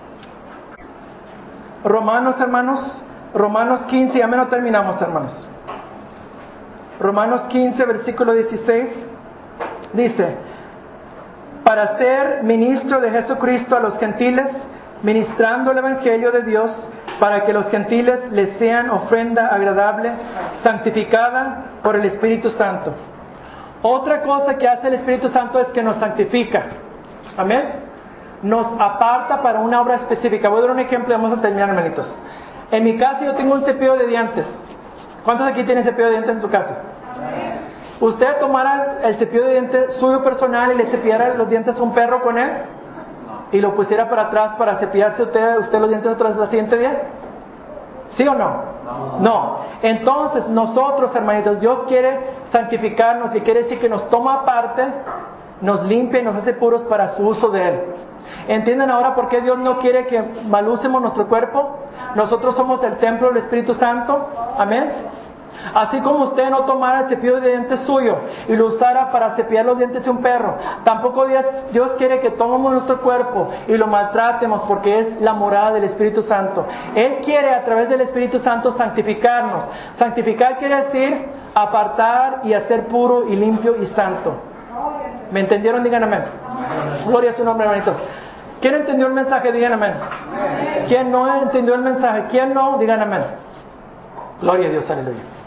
Romanos, hermanos. Romanos quince, ya menos terminamos, hermanos. Romanos quince, versículo dieciséis. Dice, para ser ministro de Jesucristo a los gentiles, ministrando el Evangelio de Dios, para que los gentiles les sean ofrenda agradable, santificada por el Espíritu Santo. Otra cosa que hace el Espíritu Santo es que nos santifica. Amén. Nos aparta para una obra específica. Voy a dar un ejemplo y vamos a terminar, hermanitos. En mi casa yo tengo un cepillo de dientes. ¿Cuántos aquí tienen cepillo de dientes en su casa? Amén. ¿Usted tomara el cepillo de dientes suyo personal y le cepillara los dientes a un perro con él? Y lo pusiera para atrás para cepillarse usted, usted los dientes otra vez el siguiente día? ¿Sí o no? No. No. Entonces nosotros, hermanitos, Dios quiere santificarnos y quiere decir que nos toma aparte, nos limpia y nos hace puros para su uso de Él. ¿Entienden ahora por qué Dios no quiere que malucemos nuestro cuerpo? Nosotros somos el templo del Espíritu Santo. Amén. Así como usted no tomara el cepillo de dientes suyo y lo usara para cepillar los dientes de un perro, tampoco Dios, Dios quiere que tomemos nuestro cuerpo y lo maltratemos, porque es la morada del Espíritu Santo. Él quiere a través del Espíritu Santo santificarnos. Santificar quiere decir apartar y hacer puro y limpio y santo. ¿Me entendieron? Digan amén. Gloria a su nombre, hermanitos. ¿Quién entendió el mensaje? Digan amén. ¿Quién no entendió el mensaje? ¿Quién no? Digan amén. Gloria a Dios, aleluya.